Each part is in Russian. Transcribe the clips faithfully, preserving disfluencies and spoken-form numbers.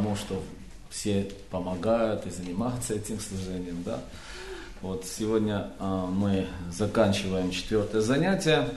тому, что все помогают и занимаются этим служением. Да? Вот сегодня а, мы заканчиваем четвертое занятие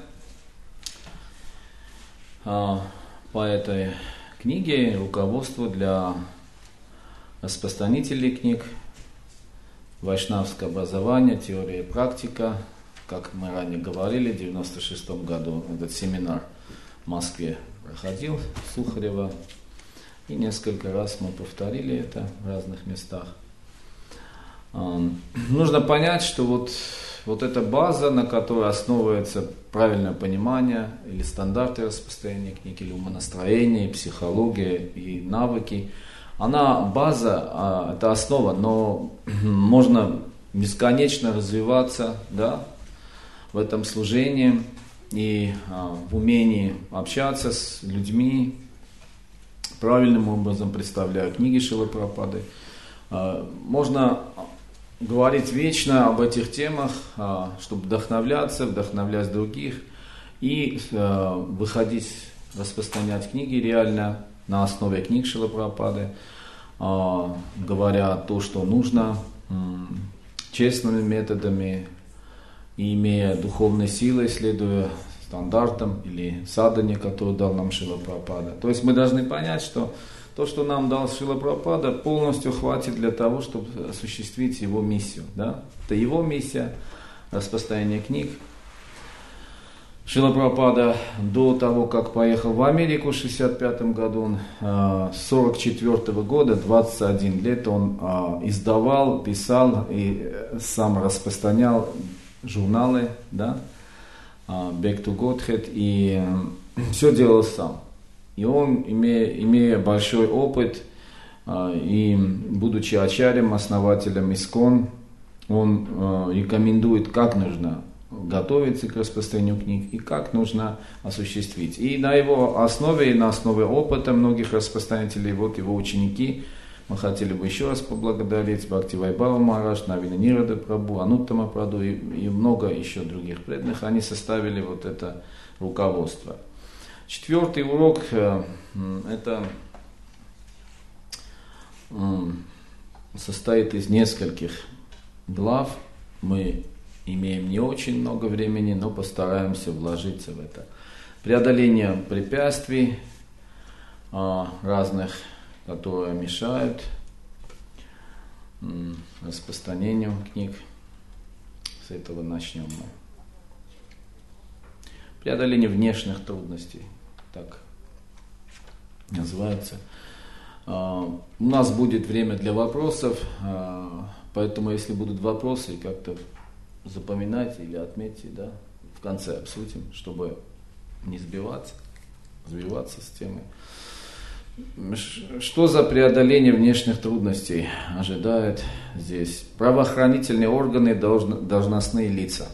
а, по этой книге «Руководство для распространителей книг. Вайшнавское образование, теория и практика». Как мы ранее говорили, в девяносто шестом году этот семинар в Москве проходил, в Сухарево. И несколько раз мы повторили это в разных местах. Нужно понять, что вот, вот эта база, на которой основывается правильное понимание или стандарты распространения книг, или умонастроение, и психология, и навыки, она база, это основа, но можно бесконечно развиваться, да, в этом служении и в умении общаться с людьми, правильным образом представляя книги Шрилы Прабхупады. Можно говорить вечно об этих темах, чтобы вдохновляться, вдохновлять других и выходить, распространять книги реально на основе книг Шрилы Прабхупады, говоря то, что нужно, честными методами, и имея духовные силы, следуя стандартам или садхане, который дал нам Шрила Прабхупада. То есть мы должны понять, что то, что нам дал Шрила Прабхупада, полностью хватит для того, чтобы осуществить его миссию. Да? Это его миссия, распространение книг. Шрила Прабхупада до того, как поехал в Америку в шестьдесят пятом году, он с сорок четвёртого года, двадцать один лет, он издавал, писал и сам распространял журналы, да, Back to Godhead, и все делал сам. И он, имея, имея большой опыт, и будучи ачарьем, основателем Искон, он рекомендует, как нужно готовиться к распространению книг и как нужно осуществить. И на его основе, и на основе опыта многих распространителей, вот его ученики, мы хотели бы еще раз поблагодарить Бхакти Вайбхава Махарадж, Навина Нирада Прабху, Ануттама Прабху и, и много еще других преданных. Они составили вот это руководство. Четвертый урок э, это э, состоит из нескольких глав. Мы имеем не очень много времени, но постараемся вложиться в это. Преодоление препятствий э, разных, которые мешают м, распространению книг. С этого начнем мы. Преодоление внешних трудностей, так называется. А, у нас будет время для вопросов, а, поэтому если будут вопросы, как-то запоминайте или отметьте, да, в конце обсудим, чтобы не сбиваться, сбиваться с темой. Что за преодоление внешних трудностей ожидает здесь? Правоохранительные органы, должностные лица.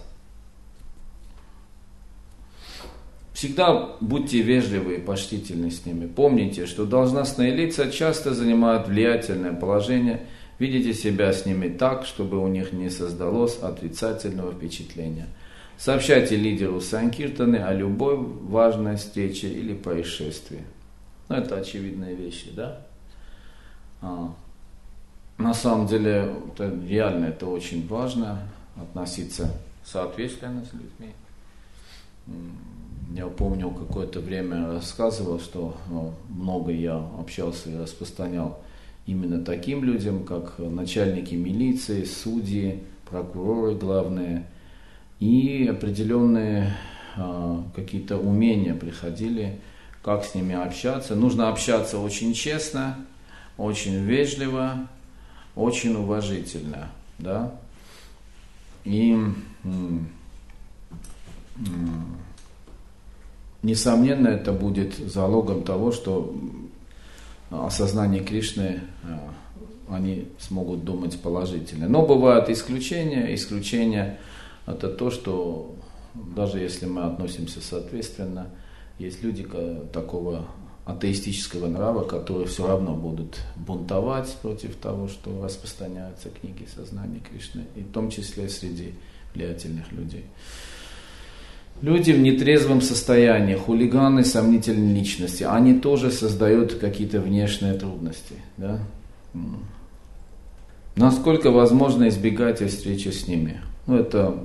Всегда будьте вежливы и почтительны с ними. Помните, что должностные лица часто занимают влиятельное положение. Видите себя с ними так, чтобы у них не создалось отрицательного впечатления. Сообщайте лидеру санкиртаны о любой важной встрече или происшествии. Ну, это очевидные вещи, да? А, на самом деле, это, реально это очень важно, относиться соответственно с людьми. Я помню, какое-то время рассказывал, что ну, много я общался и распространял именно таким людям, как начальники милиции, судьи, прокуроры главные, и определенные а, какие-то умения приходили, как с ними общаться. Нужно общаться очень честно, очень вежливо, очень уважительно, да. И м- м- несомненно, это будет залогом того, что осознание Кришны они смогут думать положительно. Но бывают исключения. Исключения это то, что даже если мы относимся соответственно, есть люди такого атеистического нрава, которые все равно будут бунтовать против того, что распространяются книги сознания Кришны, и в том числе среди влиятельных людей. Люди в нетрезвом состоянии, хулиганы сомнительной личности, они тоже создают какие-то внешние трудности. Да? Насколько возможно избегать встречи с ними? Ну, это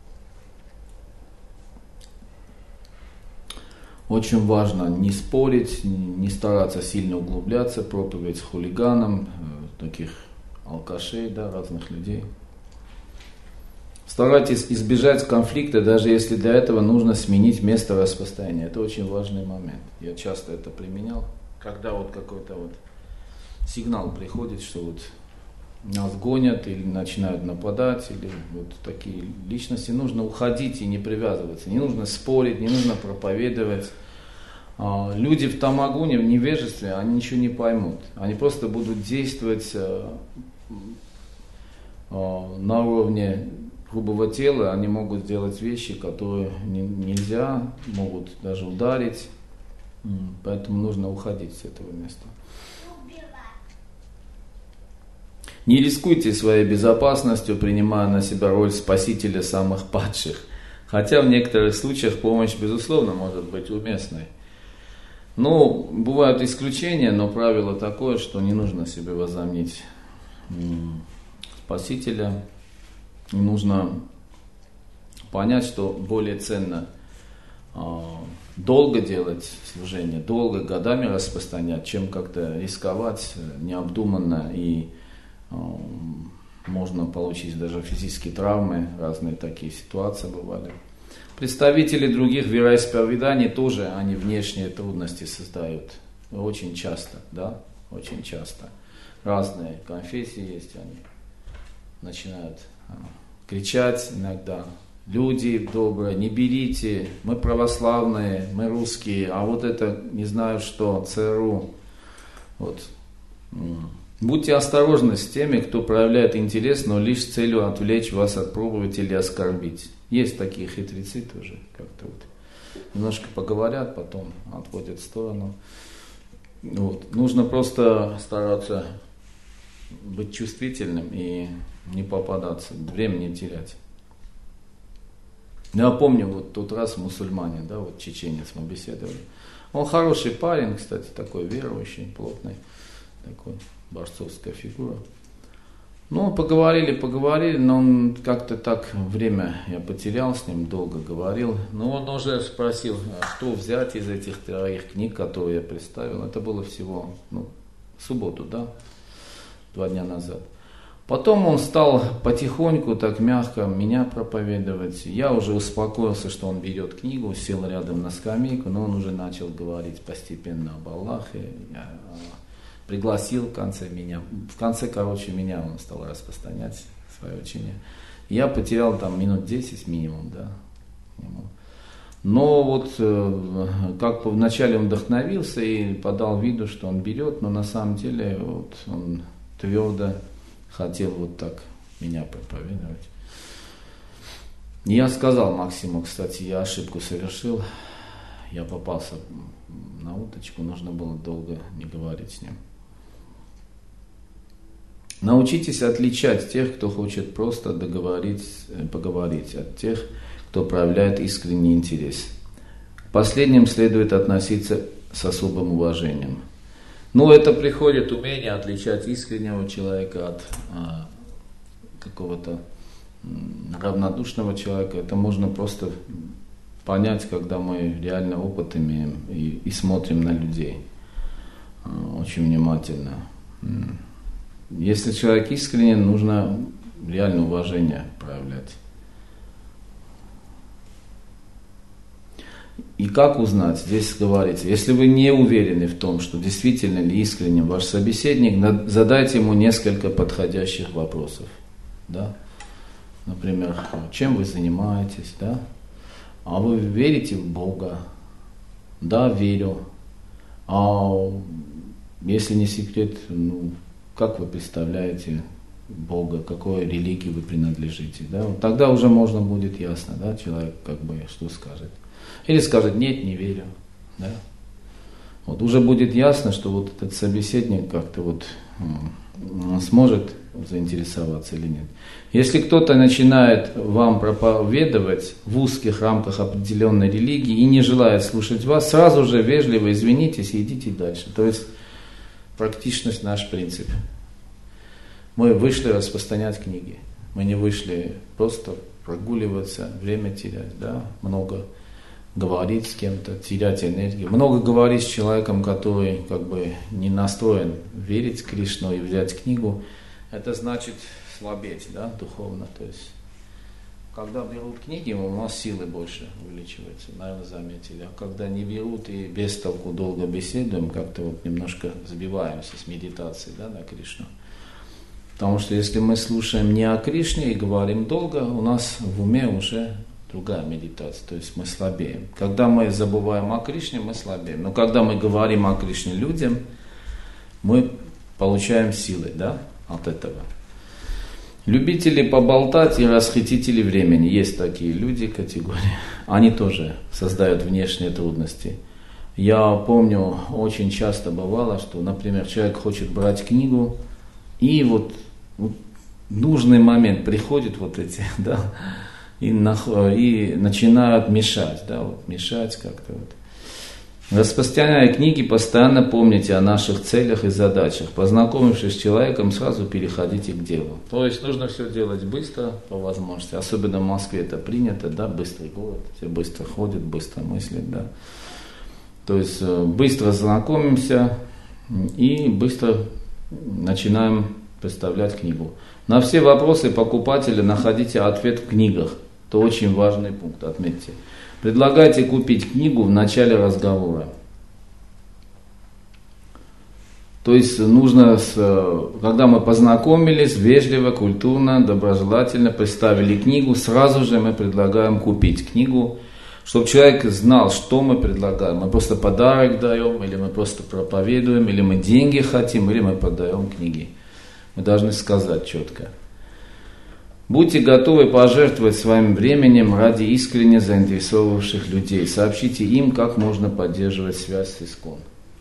очень важно не спорить, не стараться сильно углубляться, проповедь с хулиганом, таких алкашей, да, разных людей. Старайтесь избежать конфликта, даже если для этого нужно сменить место распространения. Это очень важный момент. Я часто это применял, когда вот какой-то вот сигнал приходит, что вот нас гонят или начинают нападать, или вот такие личности, нужно уходить и не привязываться. Не нужно спорить, не нужно проповедовать. Люди в тамагуне, в невежестве, они ничего не поймут. Они просто будут действовать на уровне грубого тела, они могут сделать вещи, которые нельзя, могут даже ударить. Поэтому нужно уходить с этого места. Не рискуйте своей безопасностью, принимая на себя роль спасителя самых падших. Хотя в некоторых случаях помощь, безусловно, может быть уместной. Ну, бывают исключения, но правило такое, что не нужно себе возомнить спасителя. Не нужно понять, что более ценно долго делать служение, долго, годами распространять, чем как-то рисковать необдуманно, и можно получить даже физические травмы, разные такие ситуации бывали. Представители других вероисповеданий тоже, они внешние трудности создают. Очень часто, да, очень часто. Разные конфессии есть, они начинают а, кричать иногда. Люди добрые, не берите, мы православные, мы русские, а вот это, не знаю что, ЦРУ. Вот. Будьте осторожны с теми, кто проявляет интерес, но лишь с целью отвлечь вас от проповеди или оскорбить. Есть такие хитрецы тоже, как-то вот немножко поговорят, потом отводят в сторону. Вот. Нужно просто стараться быть чувствительным и не попадаться, времени не терять. Я помню, вот тот раз мусульманин, да, вот чеченец, мы беседовали. Он хороший парень, кстати, такой верующий, плотный, такой борцовская фигура. Ну, поговорили, поговорили, но он как-то так время я потерял с ним, долго говорил. Но он уже спросил, что взять из этих троих книг, которые я представил. Это было всего, ну, в субботу, да, два дня назад. Потом он стал потихоньку, так мягко меня проповедовать. Я уже успокоился, что он берет книгу, сел рядом на скамейку, но он уже начал говорить постепенно об Аллахе. Я пригласил в конце меня, в конце, короче, меня он стал распространять свое учение. Я потерял там минут десять минимум, да. Но вот как бы вначале он вдохновился и подал виду, что он берет, но на самом деле вот он твердо хотел вот так меня проповедовать. Я сказал Максиму, кстати, я ошибку совершил, я попался на уточку, нужно было долго не говорить с ним. Научитесь отличать тех, кто хочет просто договорить, поговорить, от тех, кто проявляет искренний интерес. К последним следует относиться с особым уважением. Но это приходит умение отличать искреннего человека от а, какого-то равнодушного человека. Это можно просто понять, когда мы реально опыт имеем и, и смотрим на людей а, очень внимательно. Если человек искренен, нужно реально уважение проявлять. И как узнать? Здесь говорится, если вы не уверены в том, что действительно ли искренен ваш собеседник, задайте ему несколько подходящих вопросов. Да? Например, чем вы занимаетесь? Да? А вы верите в Бога? Да, верю. А если не секрет, ну, как вы представляете Бога, какой религии вы принадлежите? Да? Вот тогда уже можно будет ясно, да, человек как бы что скажет. Или скажет, нет, не верю. Да? Вот уже будет ясно, что вот этот собеседник как-то вот сможет заинтересоваться или нет. Если кто-то начинает вам проповедовать в узких рамках определенной религии и не желает слушать вас, сразу же вежливо извинитесь и идите дальше. То есть практичность наш принцип. Мы вышли распространять книги. Мы не вышли просто прогуливаться, время терять, да, много говорить с кем-то, терять энергию. Много говорить с человеком, который как бы не настроен верить в Кришну и взять книгу, это значит слабеть, да, духовно. То есть, когда берут книги, у нас силы больше увеличиваются, наверное, заметили. А когда не берут и без толку долго беседуем, как-то вот немножко сбиваемся с медитацией, да, на Кришну. Потому что если мы слушаем не о Кришне и говорим долго, у нас в уме уже другая медитация, то есть мы слабеем. Когда мы забываем о Кришне, мы слабеем. Но когда мы говорим о Кришне людям, мы получаем силы, да, от этого. Любители поболтать и расхитители времени. Есть такие люди, категории. Они тоже создают внешние трудности. Я помню, очень часто бывало, что, например, человек хочет брать книгу, и вот, вот в нужный момент приходят вот эти, да, и, на, и начинают мешать, да, вот, мешать как-то вот. Распространяя книги, постоянно помните о наших целях и задачах. Познакомившись с человеком, сразу переходите к делу. То есть нужно все делать быстро, по возможности. Особенно в Москве это принято, да, быстрый город. Все быстро ходят, быстро мыслят, да. То есть быстро знакомимся и быстро начинаем представлять книгу. На все вопросы покупателя находите ответ в книгах. Это очень важный пункт, отметьте. Предлагайте купить книгу в начале разговора. То есть нужно, когда мы познакомились, вежливо, культурно, доброжелательно представили книгу, сразу же мы предлагаем купить книгу, чтобы человек знал, что мы предлагаем. Мы просто подарок даем, или мы просто проповедуем, или мы деньги хотим, или мы продаем книги. Мы должны сказать четко. Будьте готовы пожертвовать своим временем ради искренне заинтересовавших людей. Сообщите им, как можно поддерживать связь с Искон.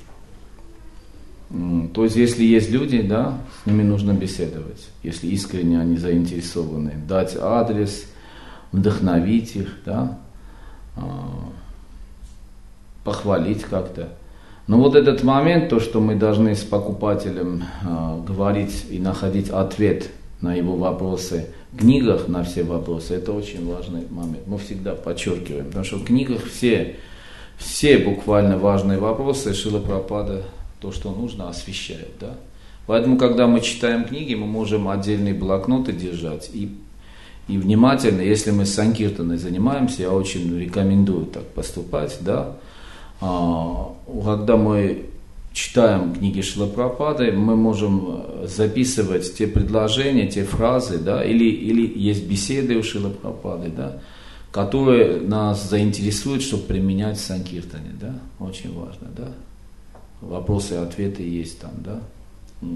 То есть, если есть люди, да, с ними нужно беседовать. Если искренне они заинтересованы. Дать адрес, вдохновить их, да, похвалить как-то. Но вот этот момент, то, что мы должны с покупателем говорить и находить ответ на его вопросы, в книгах на все вопросы, это очень важный момент. Мы всегда подчеркиваем, потому что в книгах все, все буквально важные вопросы Шрила Прабхупада, то, что нужно, освещает. Да? Поэтому, когда мы читаем книги, мы можем отдельные блокноты держать и, и внимательно, если мы с санкиртаной занимаемся, я очень рекомендую так поступать, да? а, когда мы читаем книги Шрилы Прабхупады, мы можем записывать те предложения, те фразы, да, или, или есть беседы у Шрилы Прабхупады, да, которые нас заинтересуют, чтобы применять в санкиртане, да, очень важно, да. Вопросы и ответы есть там, да. И,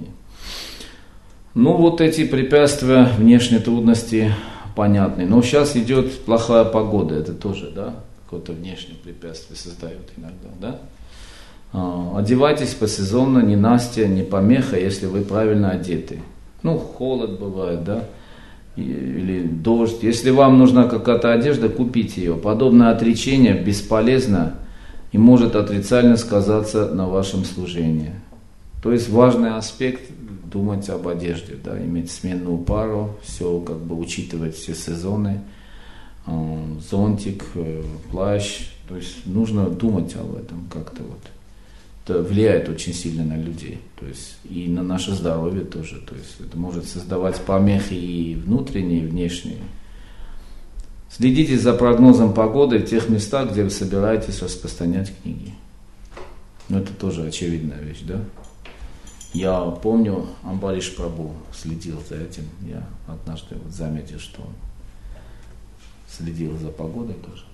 ну, вот эти препятствия, внешние трудности понятны. Но сейчас идет плохая погода, это тоже, да, какое-то внешнее препятствие создает иногда, да. Одевайтесь посезонно, не Настя, не помеха, если вы правильно одеты. Ну, холод бывает, да, или дождь. Если вам нужна какая-то одежда, купите ее. Подобное отречение бесполезно и может отрицательно сказаться на вашем служении. То есть важный аспект думать об одежде, да, иметь сменную пару, все как бы учитывать все сезоны, зонтик, плащ. То есть нужно думать об этом как-то вот. Это влияет очень сильно на людей, то есть и на наше здоровье тоже, то есть это может создавать помехи и внутренние, и внешние. Следите за прогнозом погоды в тех местах, где вы собираетесь распространять книги. Ну, это тоже очевидная вещь, да? Я помню, Амбариш Прабху следил за этим, я однажды вот заметил, что он следил за погодой тоже.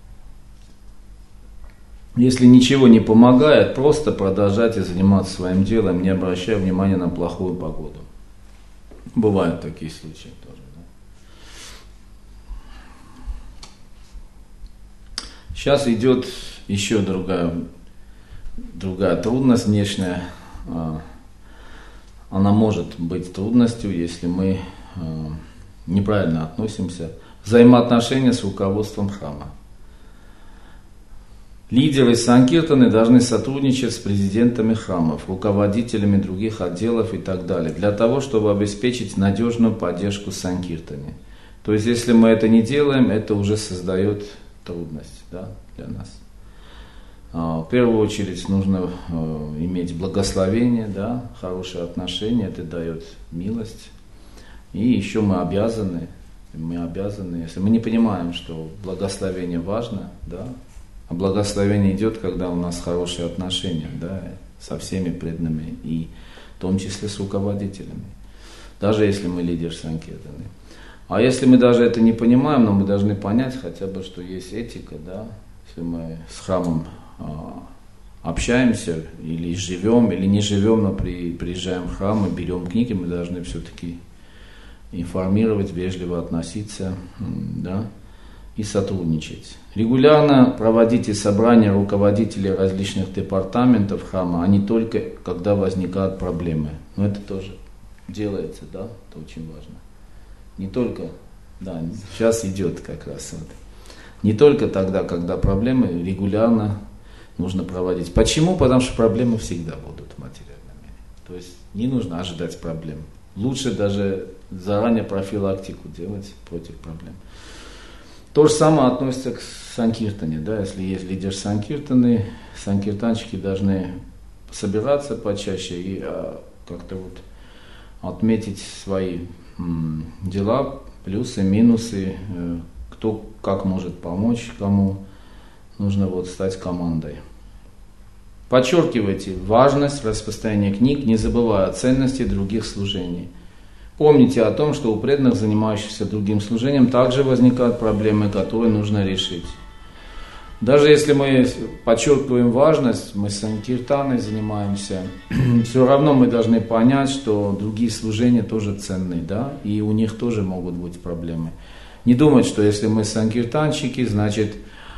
Если ничего не помогает, просто продолжайте заниматься своим делом, не обращая внимания на плохую погоду. Бывают такие случаи тоже. Да? Сейчас идет еще другая, другая трудность внешняя. она может быть трудностью, если мы э, неправильно относимся. Взаимоотношения с руководством храма. Лидеры Санкиртаны должны сотрудничать с президентами храмов, руководителями других отделов и так далее, для того, чтобы обеспечить надежную поддержку Санкиртане. То есть, если мы это не делаем, это уже создает трудность, да, для нас. В первую очередь нужно иметь благословение, да, хорошие отношения, это дает милость. И еще мы обязаны, мы обязаны, если мы не понимаем, что благословение важно, да, а благословение идет, когда у нас хорошие отношения, да, со всеми преданными, и в том числе с руководителями, даже если мы лидер Санкиртаны. А если мы даже это не понимаем, но мы должны понять хотя бы, что есть этика, да, если мы с храмом а, общаемся, или живем, или не живем, но при, приезжаем в храм и берем книги, мы должны все-таки информировать, вежливо относиться, да, и сотрудничать. Регулярно проводите собрания руководителей различных департаментов храма, а не только когда возникают проблемы. Но это тоже делается, да, это очень важно. Не только, да, сейчас идет как раз вот. Не только тогда, когда проблемы, регулярно нужно проводить. Почему? Потому что проблемы всегда будут в материальном мире. То есть не нужно ожидать проблем. Лучше даже заранее профилактику делать против проблем. То же самое относится к Санкиртане, да, если есть лидер Санкиртаны, санкиртанщики должны собираться почаще и а, как-то вот отметить свои м, дела, плюсы, минусы, э, кто как может помочь, кому нужно вот стать командой. Подчеркивайте важность распространения книг, не забывая о ценности других служений. Помните о том, что у преданных, занимающихся другим служением, также возникают проблемы, которые нужно решить. Даже если мы подчеркиваем важность, мы с Санкиртаной занимаемся, все равно мы должны понять, что другие служения тоже ценны, да, и у них тоже могут быть проблемы. Не думать, что если мы санкиртанщики, значит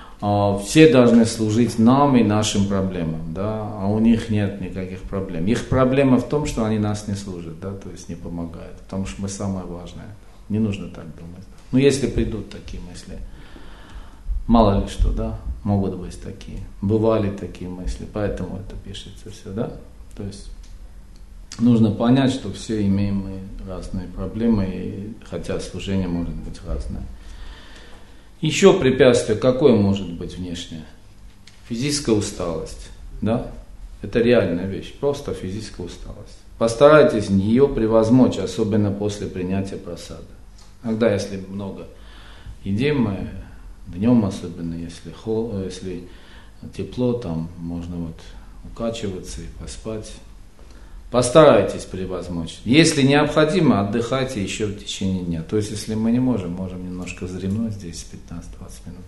все должны служить нам и нашим проблемам, да, а у них нет никаких проблем. Их проблема в том, что они нас не служат, да, то есть не помогают, потому что мы самое важное. Не нужно так думать. Но если придут такие мысли, мало ли что, да, могут быть такие, бывали такие мысли, поэтому это пишется все, да. То есть нужно понять, что все имеем мы разные проблемы, и, хотя служение может быть разное. Еще препятствие какое может быть внешнее? Физическая усталость, да? Это реальная вещь, просто физическая усталость. Постарайтесь ее превозмочь, особенно после принятия просады. Иногда, если много едим, мы днем особенно, если, хол, если тепло, там можно вот укачиваться и поспать. Постарайтесь превозмочь. Если необходимо, отдыхайте еще в течение дня. То есть, если мы не можем, можем немножко вздремнуть здесь пятнадцать-двадцать минут.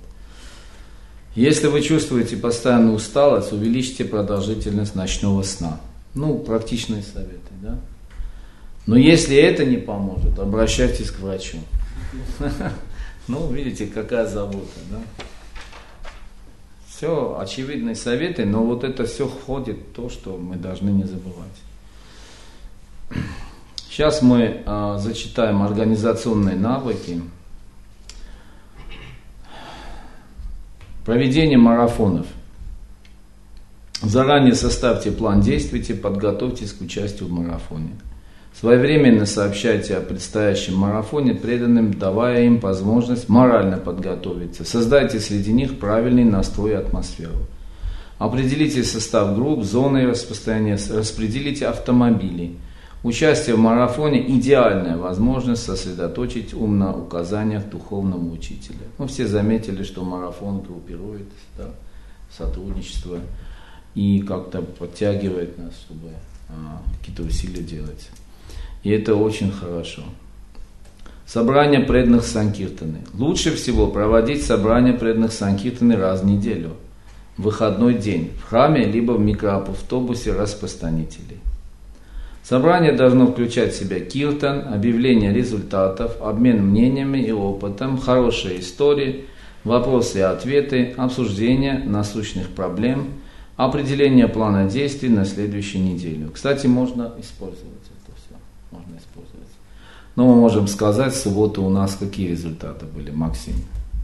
Если вы чувствуете постоянную усталость, увеличьте продолжительность ночного сна. Ну, практичные советы, да? Но если это не поможет, обращайтесь к врачу. Ну, видите, какая забота, да? Все очевидные советы, но вот это все входит в то, что мы должны не забывать. Сейчас мы а, зачитаем организационные навыки. Проведение марафонов. Заранее составьте план действий, подготовьтесь к участию в марафоне. Своевременно сообщайте о предстоящем марафоне преданным, давая им возможность морально подготовиться. Создайте среди них правильный настрой и атмосферу. Определите состав групп, зоны распространения, распределите автомобили. Участие в марафоне – идеальная возможность сосредоточить ум на указаниях духовного учителя. Ну, все заметили, что марафон группирует, да, сотрудничество и как-то подтягивает нас, чтобы а, какие-то усилия делать. И это очень хорошо. Собрание преданных Санкиртаны. Лучше всего проводить собрание преданных Санкиртаны раз в неделю, в выходной день, в храме либо в микроавтобусе распространителей. Собрание должно включать в себя киртан, объявление результатов, обмен мнениями и опытом, хорошие истории, вопросы и ответы, обсуждение насущных проблем, определение плана действий на следующую неделю. Кстати, можно использовать это. все, можно использовать. Но мы можем сказать, в субботу у нас какие результаты были, Максим?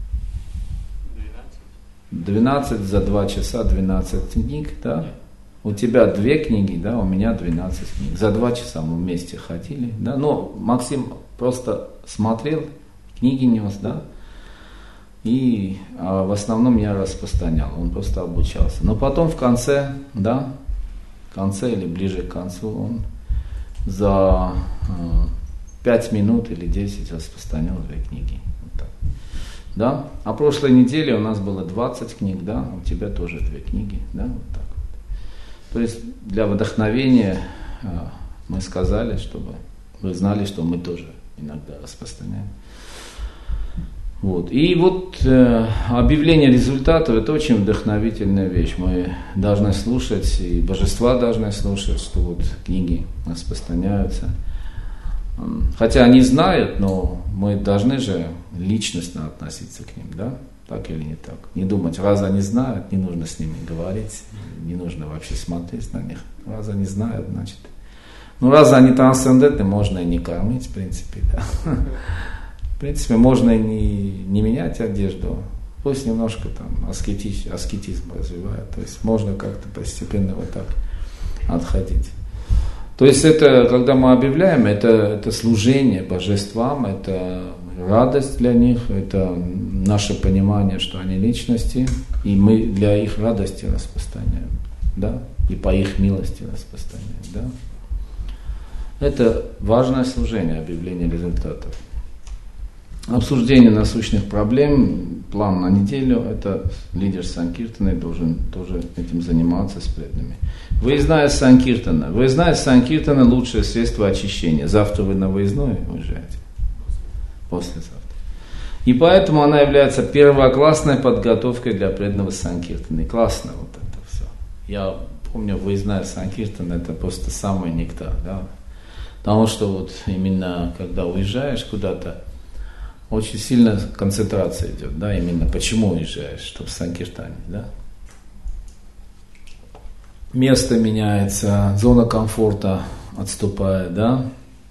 двенадцать за два часа, двенадцать книг, да? У тебя две книги, да, у меня двенадцать книг. За два часа мы вместе ходили, да? Но Максим просто смотрел, книги нес, да? И а в основном я распространял, он просто обучался. Но потом в конце, да, в конце или ближе к концу он за э, пять минут или десять распространял две книги. Вот так. Да? А прошлой неделе у нас было двадцать книг, да, у тебя тоже две книги, да, вот так вот. То есть для вдохновения э, мы сказали, чтобы вы знали, что мы тоже иногда распространяем. Вот. И вот э, объявление результатов — это очень вдохновительная вещь. Мы должны слушать, и божества должны слушать, что вот книги распространяются. Хотя они знают, но мы должны же личностно относиться к ним, да? Так или не так? Не думать, раз они знают, не нужно с ними говорить, не нужно вообще смотреть на них. Раз они знают, значит... Ну, раз они трансцендентны, можно и не кормить, в принципе, да. В принципе, можно и не, не менять одежду, пусть немножко там аскетизм, аскетизм развивает, то есть можно как-то постепенно вот так отходить. То есть это, когда мы объявляем, это, это служение божествам, это радость для них, это наше понимание, что они личности, и мы для их радости распространяем, да, и по их милости распространяем, да. Это важное служение, объявление результатов. Обсуждение насущных проблем, план на неделю, это лидер Санкиртаны должен тоже этим заниматься с преданными. Выездная Санкиртана. Выездная Санкиртана — лучшее средство очищения. Завтра вы на выездной уезжаете? Послезавтра. И поэтому она является первоклассной подготовкой для преданного Санкиртаны. Классно вот это все. Я помню, выездная Санкиртана — это просто самый нектар, да? Потому что вот именно когда уезжаешь куда-то, очень сильно концентрация идет, да, именно почему уезжаешь, чтобы в Санкиртане, да. Место меняется, зона комфорта отступает, да.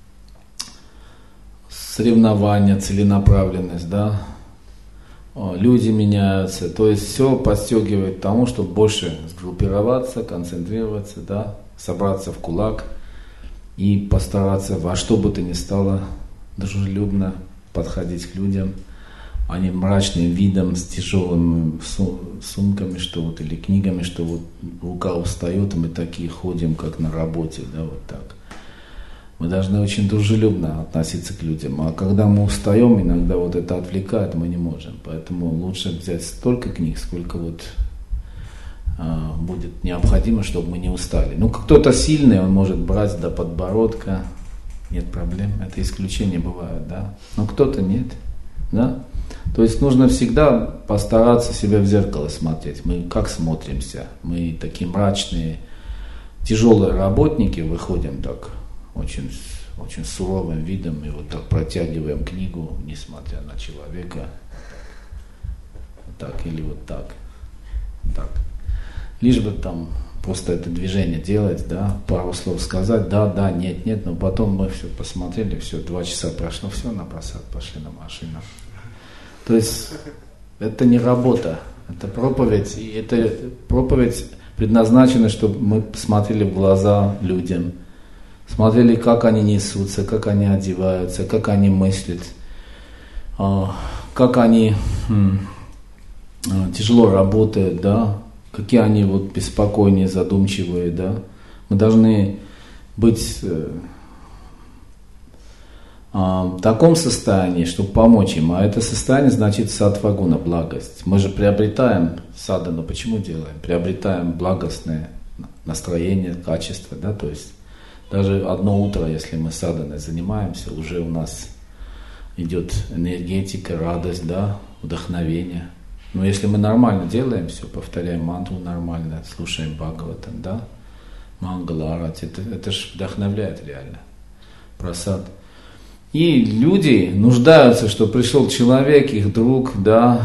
Соревнования, целенаправленность, да. Люди меняются, то есть все подстегивает к тому, чтобы больше сгруппироваться, концентрироваться, да, собраться в кулак и постараться во что бы то ни стало дружелюбно подходить к людям, а не мрачным видом, с тяжелыми сумками, что вот, или книгами, что вот рука устает, и мы такие ходим, как на работе, да, вот так. Мы должны очень дружелюбно относиться к людям, а когда мы устаем, иногда вот это отвлекает, мы не можем. Поэтому лучше взять столько книг, сколько вот а, будет необходимо, чтобы мы не устали. Ну, кто-то сильный, он может брать до подбородка, нет проблем, это исключения бывают, да, но кто-то нет, да. То есть нужно всегда постараться себя в зеркало смотреть. Мы как смотримся? Мы такие мрачные, тяжелые работники, выходим так очень, очень суровым видом и вот так протягиваем книгу, несмотря на человека. Вот так или вот так. Так. Лишь бы там просто это движение делать, да, пару слов сказать, да, да, нет, нет, но потом мы все посмотрели, все, два часа прошло, все, на просад пошли на машину. То есть это не работа, это проповедь, и эта проповедь предназначена, чтобы мы смотрели в глаза людям, смотрели, как они несутся, как они одеваются, как они мыслят, как они тяжело работают, да, какие они вот беспокойные, задумчивые, да. Мы должны быть э, э, в таком состоянии, чтобы помочь им. А это состояние значит саттва-гуна, благость. Мы же приобретаем садану, почему делаем? Приобретаем благостное настроение, качество, да, то есть даже одно утро, если мы саданой занимаемся, уже у нас идет энергетика, радость, да, вдохновение. Но если мы нормально делаем все, повторяем мантру нормально, слушаем Бхагаватам, да, Мангала Арати, это, это же вдохновляет реально, прасад. И люди нуждаются, что пришел человек, их друг, да,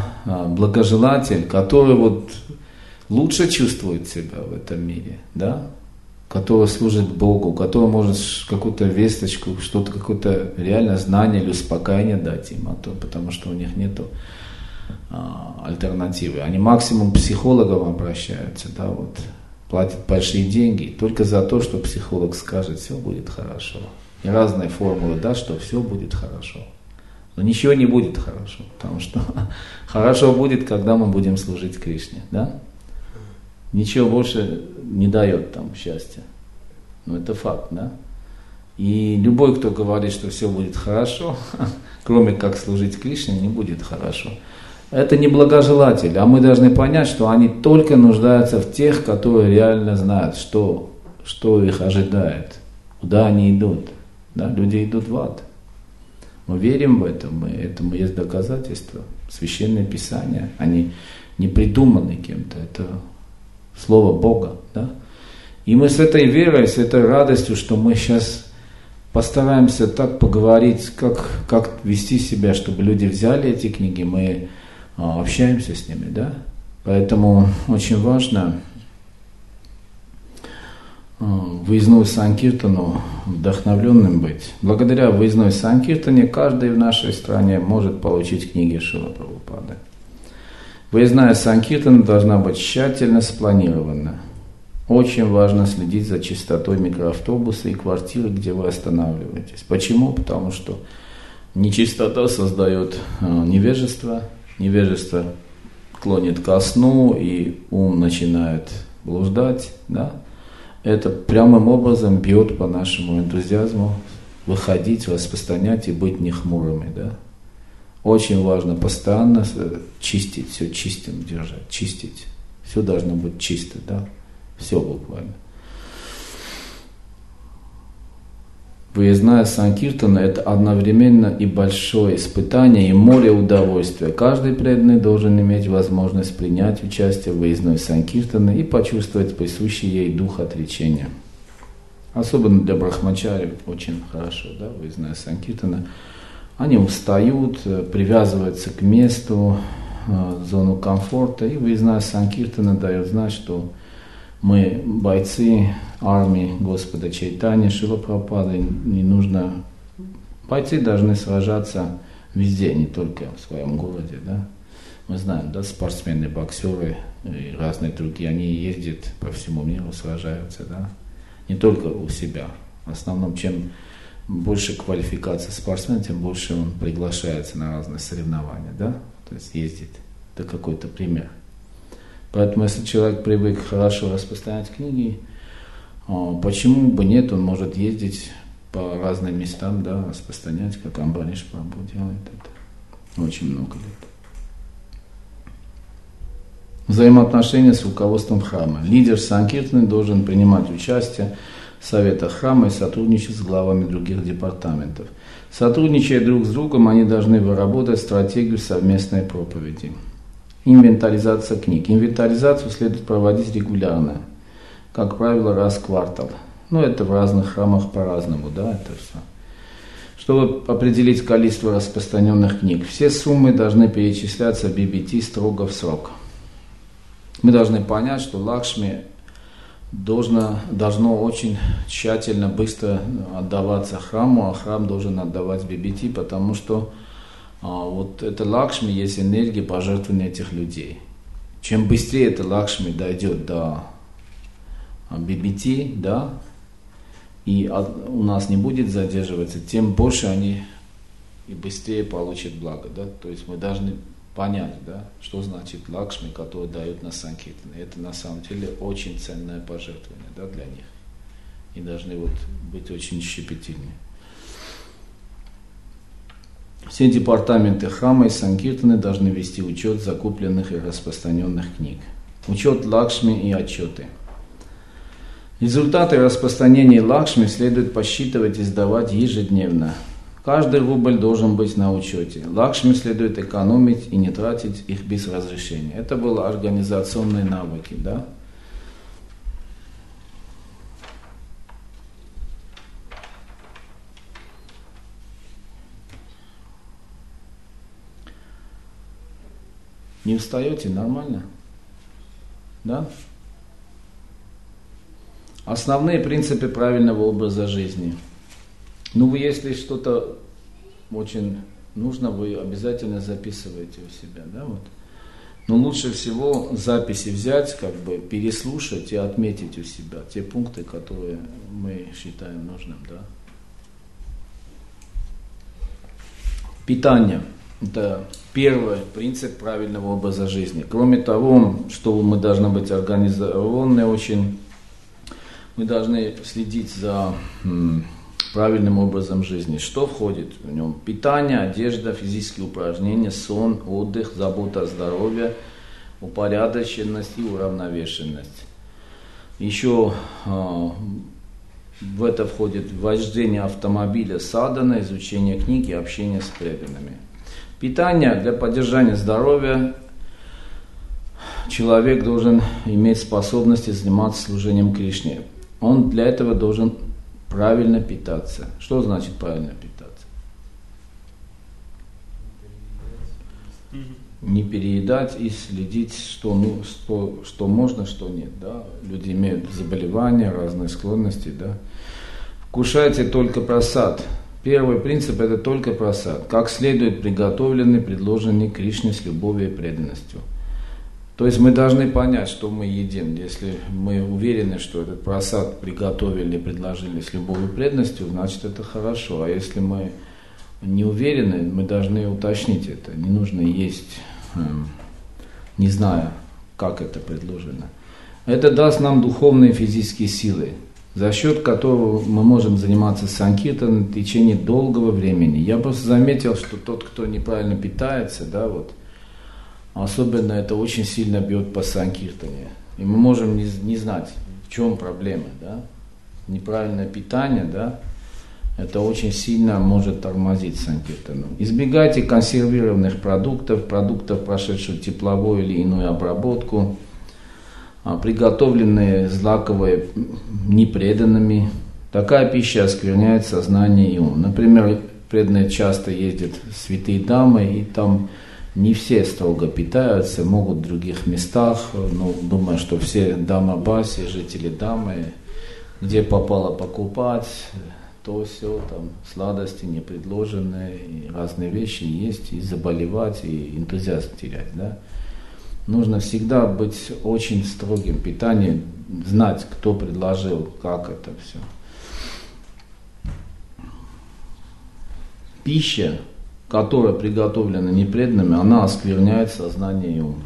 благожелатель, который вот лучше чувствует себя в этом мире, да, который служит Богу, который может какую-то весточку, что-то, какое-то реальное знание или успокоение дать им, а то, потому что у них нету а, альтернативы. Они максимум к психологам обращаются, да, вот, платят большие деньги только за то, что психолог скажет, все будет хорошо. И разные формулы, да, что все будет хорошо. Но ничего не будет хорошо, потому что хорошо будет, когда мы будем служить Кришне, да? Ничего больше не дает там счастья. Но это факт, да? И любой, кто говорит, что все будет хорошо, кроме как служить Кришне, не будет хорошо. Это не благожелатели, а мы должны понять, что они только нуждаются в тех, которые реально знают, что, что их ожидает, куда они идут. Да? Люди идут в ад. Мы верим в это, мы, этому есть доказательства. Священное Писание, они не придуманы кем-то, это Слово Бога. Да? И мы с этой верой, с этой радостью, что мы сейчас постараемся так поговорить, как, как вести себя, чтобы люди взяли эти книги, мы а, общаемся с ними. Да? Поэтому очень важно выездную санкиртану вдохновленным быть. Благодаря выездной санкиртане каждый в нашей стране может получить книги Шрила Прабхупады. Выездная санкиртана должна быть тщательно спланирована. Очень важно следить за чистотой микроавтобуса и квартиры, где вы останавливаетесь. Почему? Потому что нечистота создает невежество, невежество клонит ко сну, и ум начинает блуждать, да? Это прямым образом бьет по нашему энтузиазму выходить, распространять и быть не хмурыми. Да? Очень важно постоянно чистить, все чистым держать, чистить. Все должно быть чисто, да? Все буквально. Выездная санкиртана – это одновременно и большое испытание, и море удовольствия. Каждый преданный должен иметь возможность принять участие в выездной санкиртане и почувствовать присущий ей дух отречения. Особенно для брахмачари очень хорошо, да, выездная санкиртана. Они устают, привязываются к месту, зону комфорта, и выездная санкиртана дает знать, что мы бойцы армии Господа Чайтаньи, Шрила Прабхупады, не нужно... Бойцы должны сражаться везде, не только в своем городе, да. Мы знаем, да, спортсмены, боксеры и разные другие, они ездят по всему миру, сражаются, да. Не только у себя. В основном, чем больше квалификация спортсмена, тем больше он приглашается на разные соревнования, да. То есть ездит. Это какой-то пример. Поэтому, если человек привык хорошо распространять книги, почему бы нет, он может ездить по разным местам, да, распространять, как Амбариш Прабху делает это очень много лет. Взаимоотношения с руководством храма. Лидер санкиртаны должен принимать участие в советах храма и сотрудничать с главами других департаментов. Сотрудничая друг с другом, они должны выработать стратегию совместной проповеди. Инвентаризация книг. Инвентаризацию следует проводить регулярно, как правило, раз в квартал. Но это в разных храмах по-разному, да, это все. Чтобы определить количество распространенных книг, все суммы должны перечисляться би би ти строго в срок. Мы должны понять, что Лакшми должно, должно очень тщательно, быстро отдаваться храму, а храм должен отдавать би би ти, потому что А вот это Лакшми, есть энергия пожертвования этих людей. Чем быстрее это Лакшми дойдет до би би ти, да, и от, у нас не будет задерживаться, тем больше они и быстрее получат благо. Да? То есть мы должны понять, да, что значит Лакшми, который дает на санкиртан. Это на самом деле очень ценное пожертвование, да, для них. И должны вот быть очень щепетильны. Все департаменты храма и санкиртаны должны вести учет закупленных и распространенных книг. Учет Лакшми и отчеты. Результаты распространения Лакшми следует посчитывать и сдавать ежедневно. Каждый рубль должен быть на учете. Лакшми следует экономить и не тратить их без разрешения. Это были организационные навыки, да? Не устаете? Нормально? Да? Основные принципы правильного образа жизни. Ну, вы, если что-то очень нужно, вы обязательно записываете у себя, да, вот. Но лучше всего записи взять, как бы переслушать и отметить у себя те пункты, которые мы считаем нужным, да. Питание – это первый принцип правильного образа жизни. Кроме того, что мы должны быть организованы очень, мы должны следить за м, правильным образом жизни. Что входит в нем? Питание, одежда, физические упражнения, сон, отдых, забота о здоровье, упорядоченность и уравновешенность. Еще э, в это входит вождение автомобиля садана, изучение книги, общение с преданными. Питание для поддержания здоровья. Человек должен иметь способности заниматься служением Кришне. Он для этого должен правильно питаться. Что значит правильно питаться? Не переедать и следить, что, ну, что, что можно, что нет. Да? Люди имеют заболевания, разные склонности. Да? Вкушайте только прасад. Первый принцип – это только прасад. Как следует приготовленный, предложенный Кришне с любовью и преданностью. То есть мы должны понять, что мы едим. Если мы уверены, что этот прасад приготовили, предложили с любовью и преданностью, значит это хорошо. А если мы не уверены, мы должны уточнить это. Не нужно есть, эм, не зная, как это предложено. Это даст нам духовные и физические силы, за счет которого мы можем заниматься санкиртаном в течение долгого времени. Я просто заметил, что тот, кто неправильно питается, да, вот, особенно это очень сильно бьет по санкиртане. И мы можем не, не знать, в чем проблема. Да? Неправильное питание, да, это очень сильно может тормозить санкиртану. Избегайте консервированных продуктов, продуктов, прошедших тепловую или иную обработку, приготовленные злаковые непреданными. Такая пища оскверняет сознание и ум. Например, преданные часто ездят в святые дамы, и там не все строго питаются, могут в других местах, ну, думая, что все дамы-баси, жители дамы, где попало покупать, то все, там, сладости не предложенные, и разные вещи есть, и заболевать, и энтузиазм терять, да. Нужно всегда быть очень строгим в питании, знать, кто предложил, как это все. Пища, которая приготовлена непреданными, она оскверняет сознание и ум.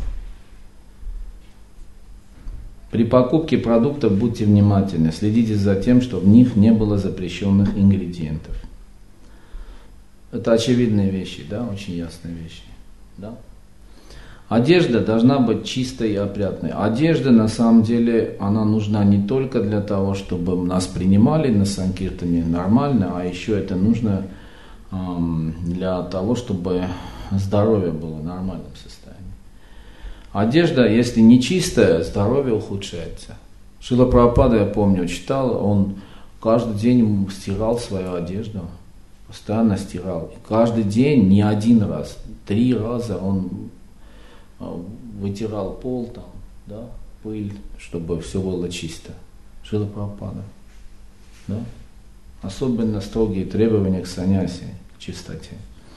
При покупке продуктов будьте внимательны, следите за тем, чтобы в них не было запрещенных ингредиентов. Это очевидные вещи, да, очень ясные вещи. Да? Одежда должна быть чистой и опрятной. Одежда, на самом деле, она нужна не только для того, чтобы нас принимали на санкиртане нормально, а еще это нужно эм, для того, чтобы здоровье было в нормальном состоянии. Одежда, если не чистая, здоровье ухудшается. Шрила Прабхупада, я помню, читал, он каждый день стирал свою одежду, постоянно стирал. И каждый день, не один раз, три раза он вытирал пол, там, да, пыль, чтобы все было чисто. Шрила Прабхупада. Да? Особенно строгие требования к саньяси, к чистоте.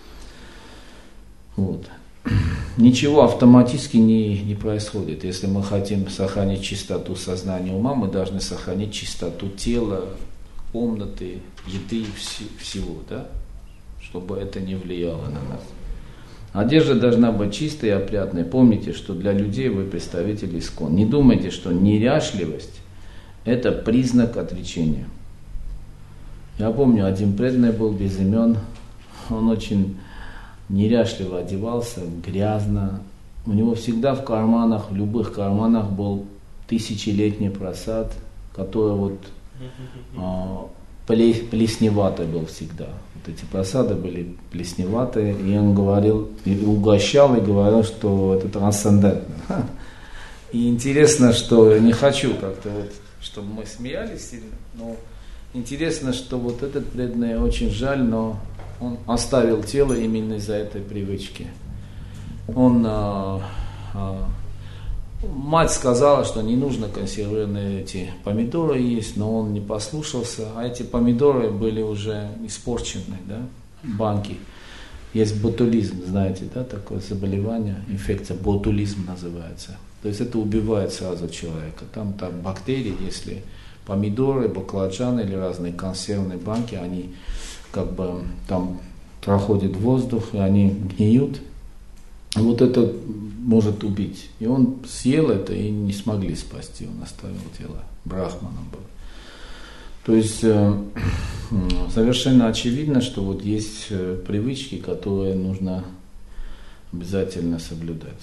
Вот. Ничего автоматически не, не происходит. Если мы хотим сохранить чистоту сознания ума, мы должны сохранить чистоту тела, комнаты, еды, всего, да? Чтобы это не влияло на нас. Одежда должна быть чистой и опрятной. Помните, что для людей вы представители искон. Не думайте, что неряшливость – это признак отречения. Я помню, один преданный был без имен, он очень неряшливо одевался, грязно. У него всегда в карманах, в любых карманах был тысячелетний прасад, который вот а, плесневатый был всегда. Вот эти прасады были плесневатые, и он говорил, и угощал, и говорил, что это трансцендентно. И интересно, что не хочу как-то вот, чтобы мы смеялись сильно, но интересно, что вот этот преданный очень жаль, но он оставил тело именно из-за этой привычки. Он а, а, Мать сказала, что не нужно консервированные эти помидоры есть, но он не послушался, а эти помидоры были уже испорчены, да, банки. Есть ботулизм, знаете, да, такое заболевание, инфекция, ботулизм называется. То есть это убивает сразу человека. Там, там бактерии, если помидоры, баклажаны или разные консервные банки, они как бы там проходит воздух, и они гниют. Вот это может убить. И он съел это и не смогли спасти. Он оставил тело. Брахманом был. То есть э, совершенно очевидно, что вот есть э, привычки, которые нужно обязательно соблюдать.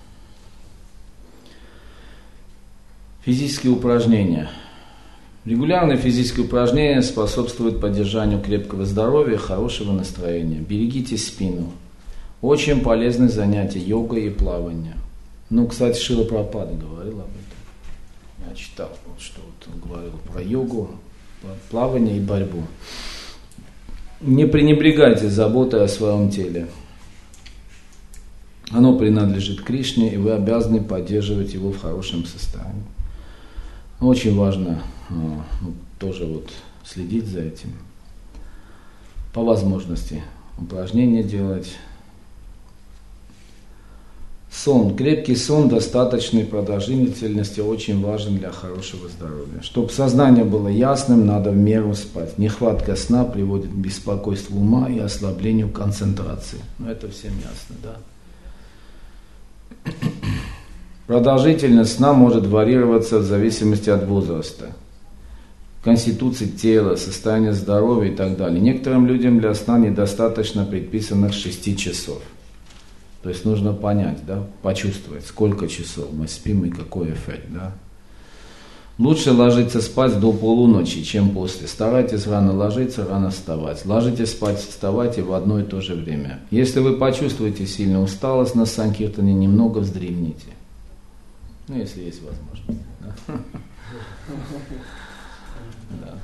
Физические упражнения. Регулярные физические упражнения способствуют поддержанию крепкого здоровья, хорошего настроения. Берегите спину. Очень полезны занятия йога и плавание. Ну, кстати, Шрила Прабхупада говорил об этом. Я читал, вот, что вот он говорил про йогу, плавание и борьбу. Не пренебрегайте заботой о своем теле. Оно принадлежит Кришне, и вы обязаны поддерживать его в хорошем состоянии. Очень важно ну, тоже вот следить за этим. По возможности упражнения делать. Сон. Крепкий сон достаточной продолжительности очень важен для хорошего здоровья. Чтобы сознание было ясным, надо в меру спать. Нехватка сна приводит к беспокойству ума и ослаблению концентрации. Ну, это всем ясно, да? Продолжительность сна может варьироваться в зависимости от возраста, конституции тела, состояния здоровья и так далее. Некоторым людям для сна недостаточно предписанных шести часов. То есть нужно понять, да, почувствовать, сколько часов мы спим и какой эффект. Да. Лучше ложиться спать до полуночи, чем после. Старайтесь рано ложиться, рано вставать. Ложитесь спать, вставайте в одно и то же время. Если вы почувствуете сильную усталость на санкиртане, немного вздремните. Ну, если есть возможность. Да. Да.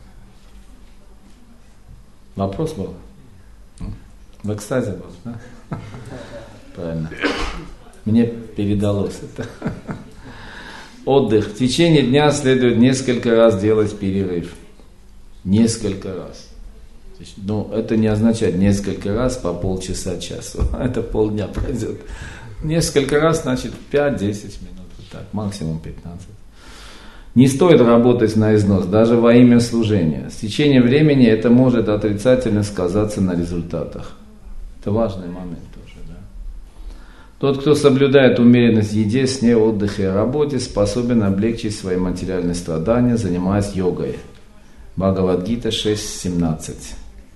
Вопрос был? В экстазе был, да? Правильно. Мне передалось это. Отдых. В течение дня следует несколько раз делать перерыв. Несколько раз. Но это не означает несколько раз по полчаса, часу. Это полдня пройдет. Несколько раз, значит, пять-десять минут. Вот так, максимум пятнадцать. Не стоит работать на износ, даже во имя служения. С течением времени это может отрицательно сказаться на результатах. Это важный момент тоже, да. Тот, кто соблюдает умеренность в еде, сне, отдыхе и работе, способен облегчить свои материальные страдания, занимаясь йогой. Бхагавад-гита шесть семнадцать.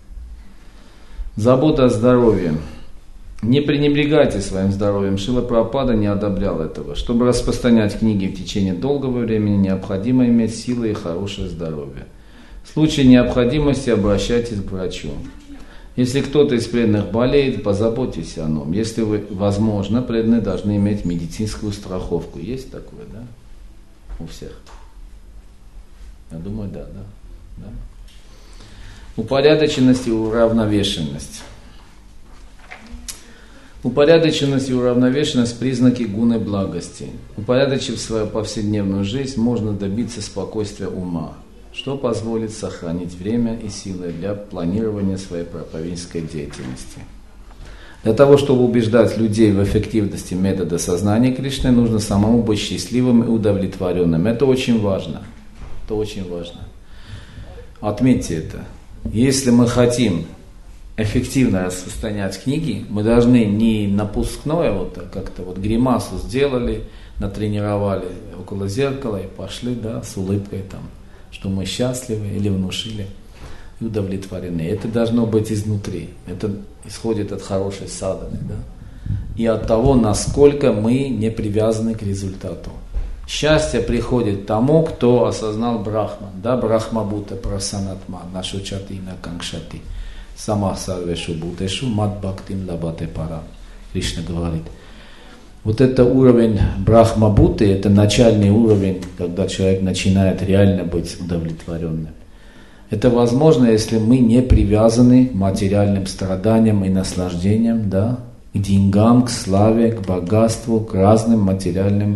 Забота о здоровье. Не пренебрегайте своим здоровьем. Шрила Прабхупада не одобрял этого. Чтобы распространять книги в течение долгого времени, необходимо иметь силы и хорошее здоровье. В случае необходимости обращайтесь к врачу. Если кто-то из преданных болеет, позаботьтесь о нем. Если вы, возможно, преданные должны иметь медицинскую страховку. Есть такое, да? У всех? Я думаю, да, да. да. Упорядоченность и уравновешенность. Упорядоченность и уравновешенность – признаки гуны благости. Упорядочив свою повседневную жизнь, можно добиться спокойствия ума, что позволит сохранить время и силы для планирования своей проповеднической деятельности. Для того, чтобы убеждать людей в эффективности метода сознания Кришны, нужно самому быть счастливым и удовлетворенным. Это очень важно. Это очень важно. Отметьте это. Если мы хотим эффективно распространять книги, мы должны не напускное, вот как-то вот гримасу сделали, натренировали около зеркала и пошли, да, с улыбкой там, что мы счастливы или внушили и удовлетворены. Это должно быть изнутри. Это исходит от хорошей садханы, да, и от того, насколько мы не привязаны к результату. Счастье приходит тому, кто осознал Брахман, да, Брахмабута Прасанатма, нашу чатина Канкшати. Сама сарвешу бутешу мат бхактим лабате пара. Кришна говорит. Вот это уровень брахмабуты, это начальный уровень, когда человек начинает реально быть удовлетворенным. Это возможно, если мы не привязаны к материальным страданиям и наслаждениям, да, к деньгам, к славе, к богатству, к разным материальным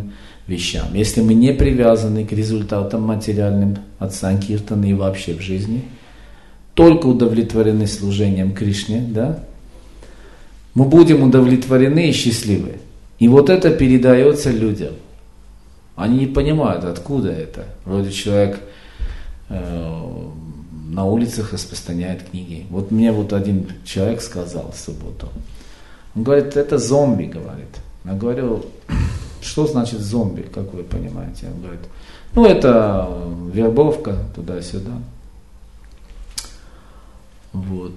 вещам, если мы не привязаны к результатам материальным от Санкиртаны и вообще в жизни, только удовлетворены служением Кришне, да, мы будем удовлетворены и счастливы. И вот это передается людям. Они не понимают, откуда это. Вроде человек э, на улицах распространяет книги. Вот мне вот один человек сказал в субботу. Он говорит, это зомби, говорит. Я говорю, что значит зомби, как вы понимаете? Он говорит, ну это вербовка туда-сюда. Вот.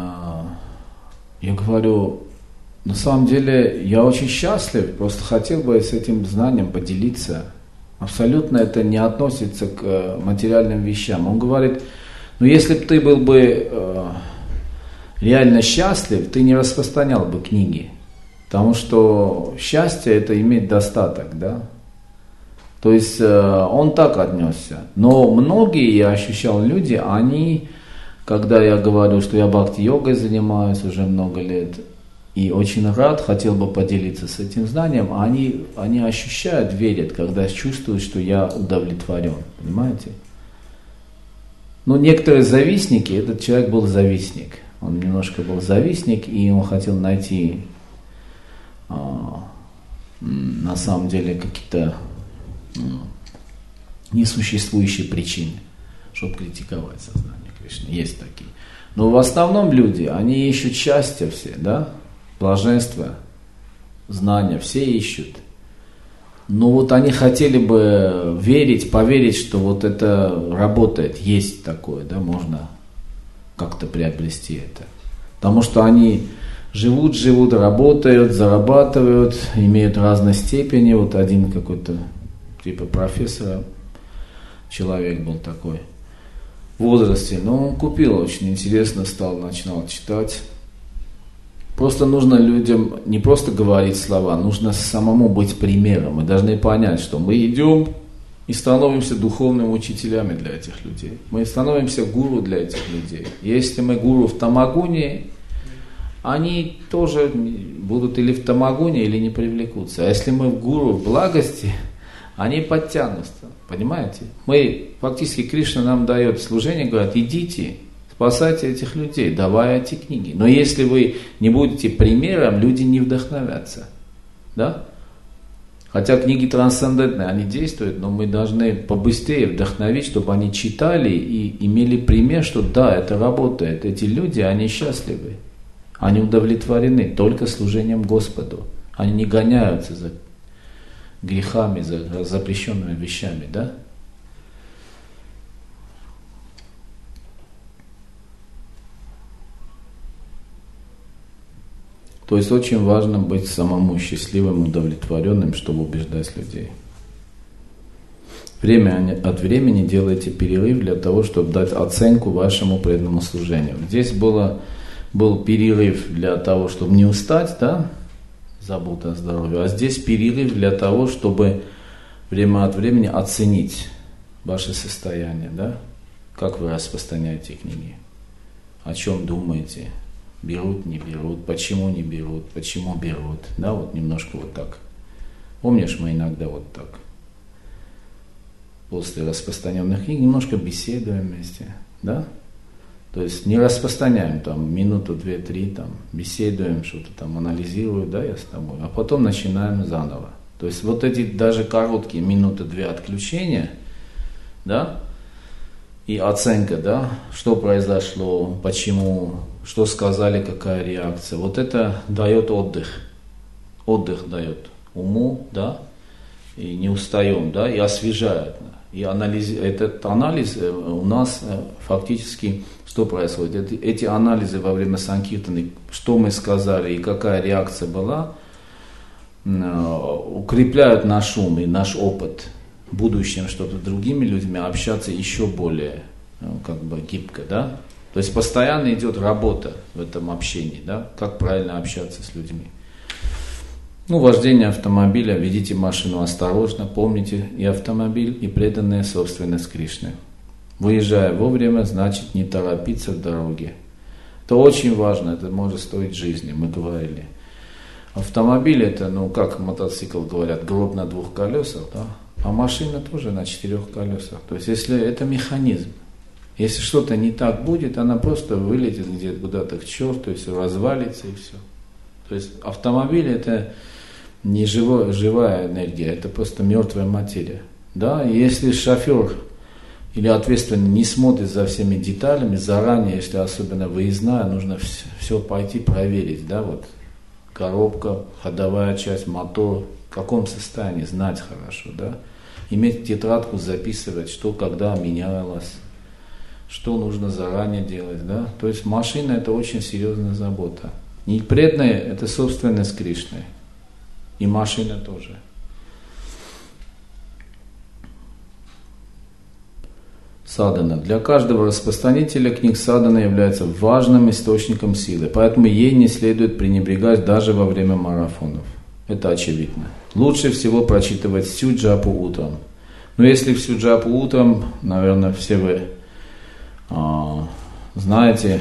Я говорю, на самом деле я очень счастлив, просто хотел бы с этим знанием поделиться. Абсолютно это не относится к материальным вещам. Он говорит, ну если бы ты был бы э, реально счастлив, ты не распространял бы книги. Потому что счастье это иметь достаток, да. То есть э, он так отнесся. Но многие, я ощущал, люди, они, когда я говорю, что я бхакти-йогой занимаюсь уже много лет, и очень рад, хотел бы поделиться с этим знанием, они, они ощущают, верят, когда чувствуют, что я удовлетворен, понимаете? Но некоторые завистники, этот человек был завистник, он немножко был завистник, и он хотел найти а, на самом деле какие-то а, несуществующие причины, чтобы критиковать сознание Кришны, есть такие. Но в основном люди, они ищут счастья все, да? Блаженство, знания, все ищут. Но вот они хотели бы верить, поверить, что вот это работает, есть такое, да, можно как-то приобрести это. Потому что они живут, живут, работают, зарабатывают, имеют разные степени. Вот один какой-то типа профессора, человек был такой в возрасте, но он купил, очень интересно стал, начинал читать. Просто нужно людям не просто говорить слова, нужно самому быть примером. Мы должны понять, что мы идем и становимся духовными учителями для этих людей. Мы становимся гуру для этих людей. Если мы гуру в тамагуне, они тоже будут или в тамагуне, или не привлекутся. А если мы гуру в благости, они подтянутся. Понимаете? Мы, фактически Кришна нам дает служение, говорит, идите, спасайте этих людей, давая эти книги. Но если вы не будете примером, люди не вдохновятся. Да? Хотя книги трансцендентные, они действуют, но мы должны побыстрее вдохновить, чтобы они читали и имели пример, что да, это работает. Эти люди, они счастливы. Они удовлетворены только служением Господу. Они не гоняются за грехами, за запрещенными вещами. Да? То есть очень важно быть самому счастливым, удовлетворенным, чтобы убеждать людей. Время от времени делайте перерыв для того, чтобы дать оценку вашему преданному служению. Здесь было, был перерыв для того, чтобы не устать, да, забота о здоровье, а здесь перерыв для того, чтобы время от времени оценить ваше состояние, да, как вы распространяете книги, о чем думаете. Берут, не берут, почему не берут, почему берут. Да, вот немножко вот так. Помнишь, мы иногда вот так. После распространенных книг немножко беседуем вместе. Да? То есть не распространяем там минуту, две, три, там, беседуем, что-то там анализирую, да, я с тобой. А потом начинаем заново. То есть вот эти даже короткие минуты-две отключения, да, и оценка, да, что произошло, почему, что сказали, какая реакция. Вот это дает отдых. Отдых дает уму, да, и не устаем, да, и освежает. И анализ, этот анализ у нас фактически, что происходит? Эти, эти анализы во время санкиртаны, что мы сказали и какая реакция была, укрепляют наш ум и наш опыт. В будущем, чтобы с другими людьми общаться еще более, ну, как бы гибко, да? То есть постоянно идет работа в этом общении, да? Как правильно общаться с людьми. Ну, вождение автомобиля, ведите машину осторожно, помните, и автомобиль, и преданная собственность Кришны. Выезжая вовремя, значит не торопиться в дороге. Это очень важно, это может стоить жизни, мы говорили. Автомобиль это, ну как мотоцикл говорят, гроб на двух колесах, да? А машина тоже на четырех колесах. То есть если это механизм, если что-то не так будет, она просто вылетит где-то куда-то к черту, и все развалится и все. То есть автомобиль это не живо, живая энергия, это просто мертвая материя. Да? И если шофер или ответственный не смотрит за всеми деталями, заранее, если особенно выездная, нужно все, все пойти проверить, да, вот коробка, ходовая часть, мотор, в каком состоянии, знать хорошо, да, иметь тетрадку, записывать, что когда менялось, что нужно заранее делать, да, то есть машина это очень серьезная забота. И преданные это собственность Кришны, и машина тоже. Садхана. Для каждого распространителя книг садхана является важным источником силы, поэтому ей не следует пренебрегать даже во время марафонов. Это очевидно. Лучше всего прочитывать всю джапу утром. Но если всю джапу утром, наверное, все вы а, знаете,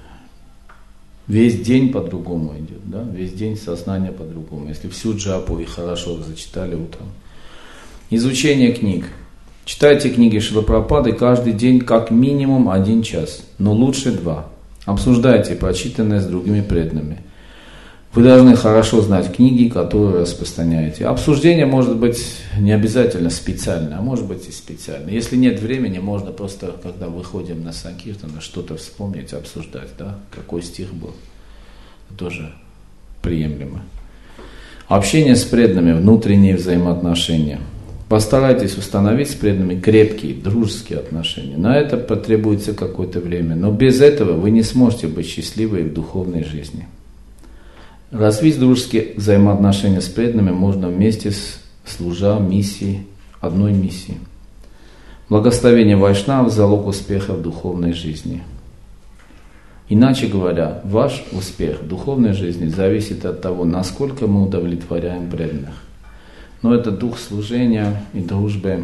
весь день по-другому идет, да? Весь день сознание по-другому. Если всю джапу и хорошо зачитали утром. Изучение книг. Читайте книги Шрила Прабхупады каждый день как минимум один час, но лучше два. Обсуждайте прочитанное с другими преданными. Вы должны хорошо знать книги, которые распространяете. Обсуждение может быть не обязательно специально, а может быть и специально. Если нет времени, можно просто, когда выходим на Санкиртана, что-то вспомнить, обсуждать, да, какой стих был. Тоже приемлемо. Общение с преданными, внутренние взаимоотношения. Постарайтесь установить с преданными крепкие, дружеские отношения. На это потребуется какое-то время, но без этого вы не сможете быть счастливы в духовной жизни. Развить дружеские взаимоотношения с преданными можно вместе с служа миссии, одной миссии. Благословение вайшнав – залог успеха в духовной жизни. Иначе говоря, ваш успех в духовной жизни зависит от того, насколько мы удовлетворяем преданных. Но это дух служения и дружбы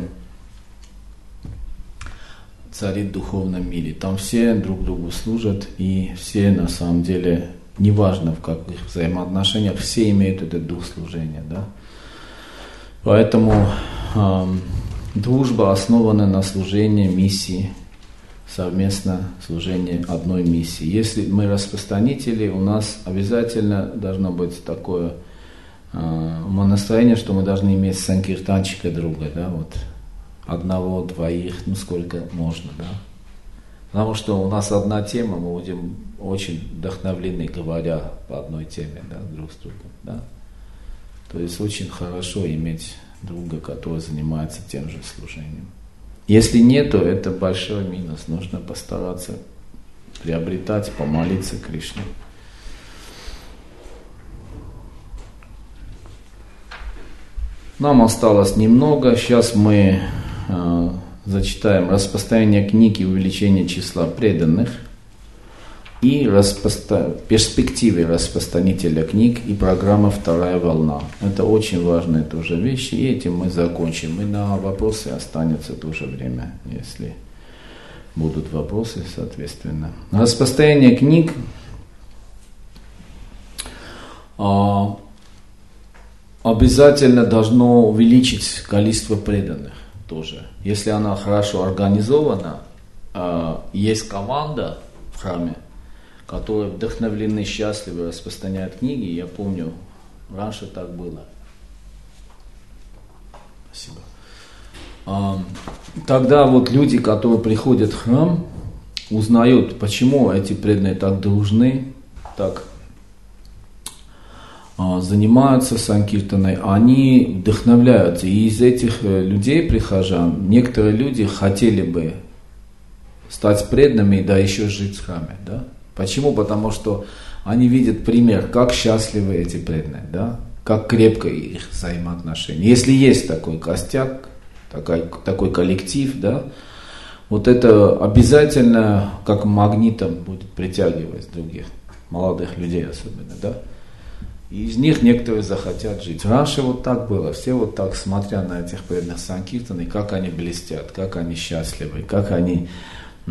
царит в духовном мире. Там все друг другу служат, и все на самом деле, неважно в каких взаимоотношениях, все имеют этот дух служения. Да? Поэтому э, дружба основана на служении миссии, совместно служение одной миссии. Если мы распространители, у нас обязательно должно быть такое умонастроение, что мы должны иметь санкиртанчика друга, да, вот одного, двоих, ну сколько можно, да. Потому что у нас одна тема, мы будем очень вдохновлены, говоря по одной теме, да, друг с другом, да. То есть очень хорошо иметь друга, который занимается тем же служением. Если нет, то это большой минус. Нужно постараться приобретать, помолиться Кришне. Нам осталось немного. Сейчас мы э, зачитаем распространение книг и увеличение числа преданных и распро... перспективы распространителя книг и программа «Вторая волна». Это очень важные тоже вещи, и этим мы закончим. И на вопросы останется тоже время, если будут вопросы, соответственно. Распространение книг. Э, обязательно должно увеличить количество преданных тоже. Если она хорошо организована, э, есть команда в храме, которые вдохновлены, счастливы, распространяют книги. Я помню, раньше так было. Спасибо. Э, тогда вот люди, которые приходят в храм, узнают, почему эти преданные так дружны, так занимаются санкиртаной, они вдохновляются. И из этих людей, прихожан, некоторые люди хотели бы стать преданными, да еще жить в храме. Да? Почему? Потому что они видят пример, как счастливы эти преданные, да? Как крепко их взаимоотношения. Если есть такой костяк, такой, такой коллектив, да, вот это обязательно как магнитом будет притягивать других, молодых людей особенно, да. И из них некоторые захотят жить. Раньше вот так было, все вот так, смотря на этих преданных санкиртаны, как они блестят, как они счастливы, как они э,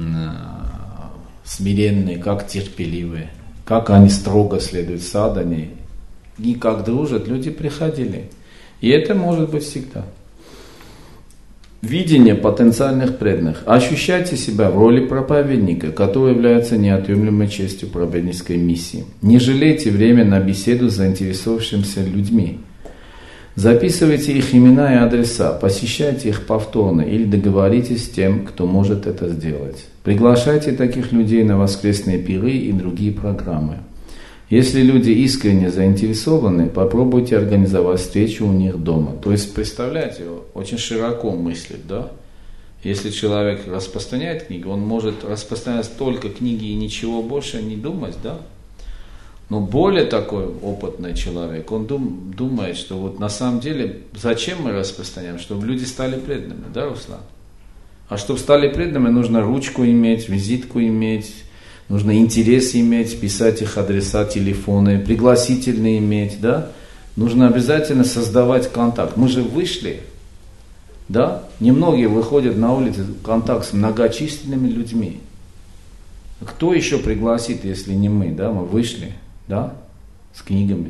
смиренные, как терпеливые, как они строго следуют садхане, и как дружат, люди приходили. И это может быть всегда. Видение потенциальных преданных. Ощущайте себя в роли проповедника, который является неотъемлемой частью проповеднической миссии. Не жалейте время на беседу с заинтересовавшимися людьми. Записывайте их имена и адреса, посещайте их повторно или договоритесь с тем, кто может это сделать. Приглашайте таких людей на воскресные пиры и другие программы. Если люди искренне заинтересованы, попробуйте организовать встречу у них дома. То есть, представляете, очень широко мыслит, да? Если человек распространяет книги, он может распространять только книги и ничего больше не думать, да? Но более такой опытный человек, он дум, думает, что вот на самом деле, зачем мы распространяем? Чтобы люди стали преданными, да, Руслан? А чтобы стали преданными, нужно ручку иметь, визитку иметь, нужно интерес иметь, писать их адреса, телефоны, пригласительные иметь, да? Нужно обязательно создавать контакт. Мы же вышли, да? Немногие выходят на улицу в контакт с многочисленными людьми. Кто еще пригласит, если не мы, да? Мы вышли, да? С книгами.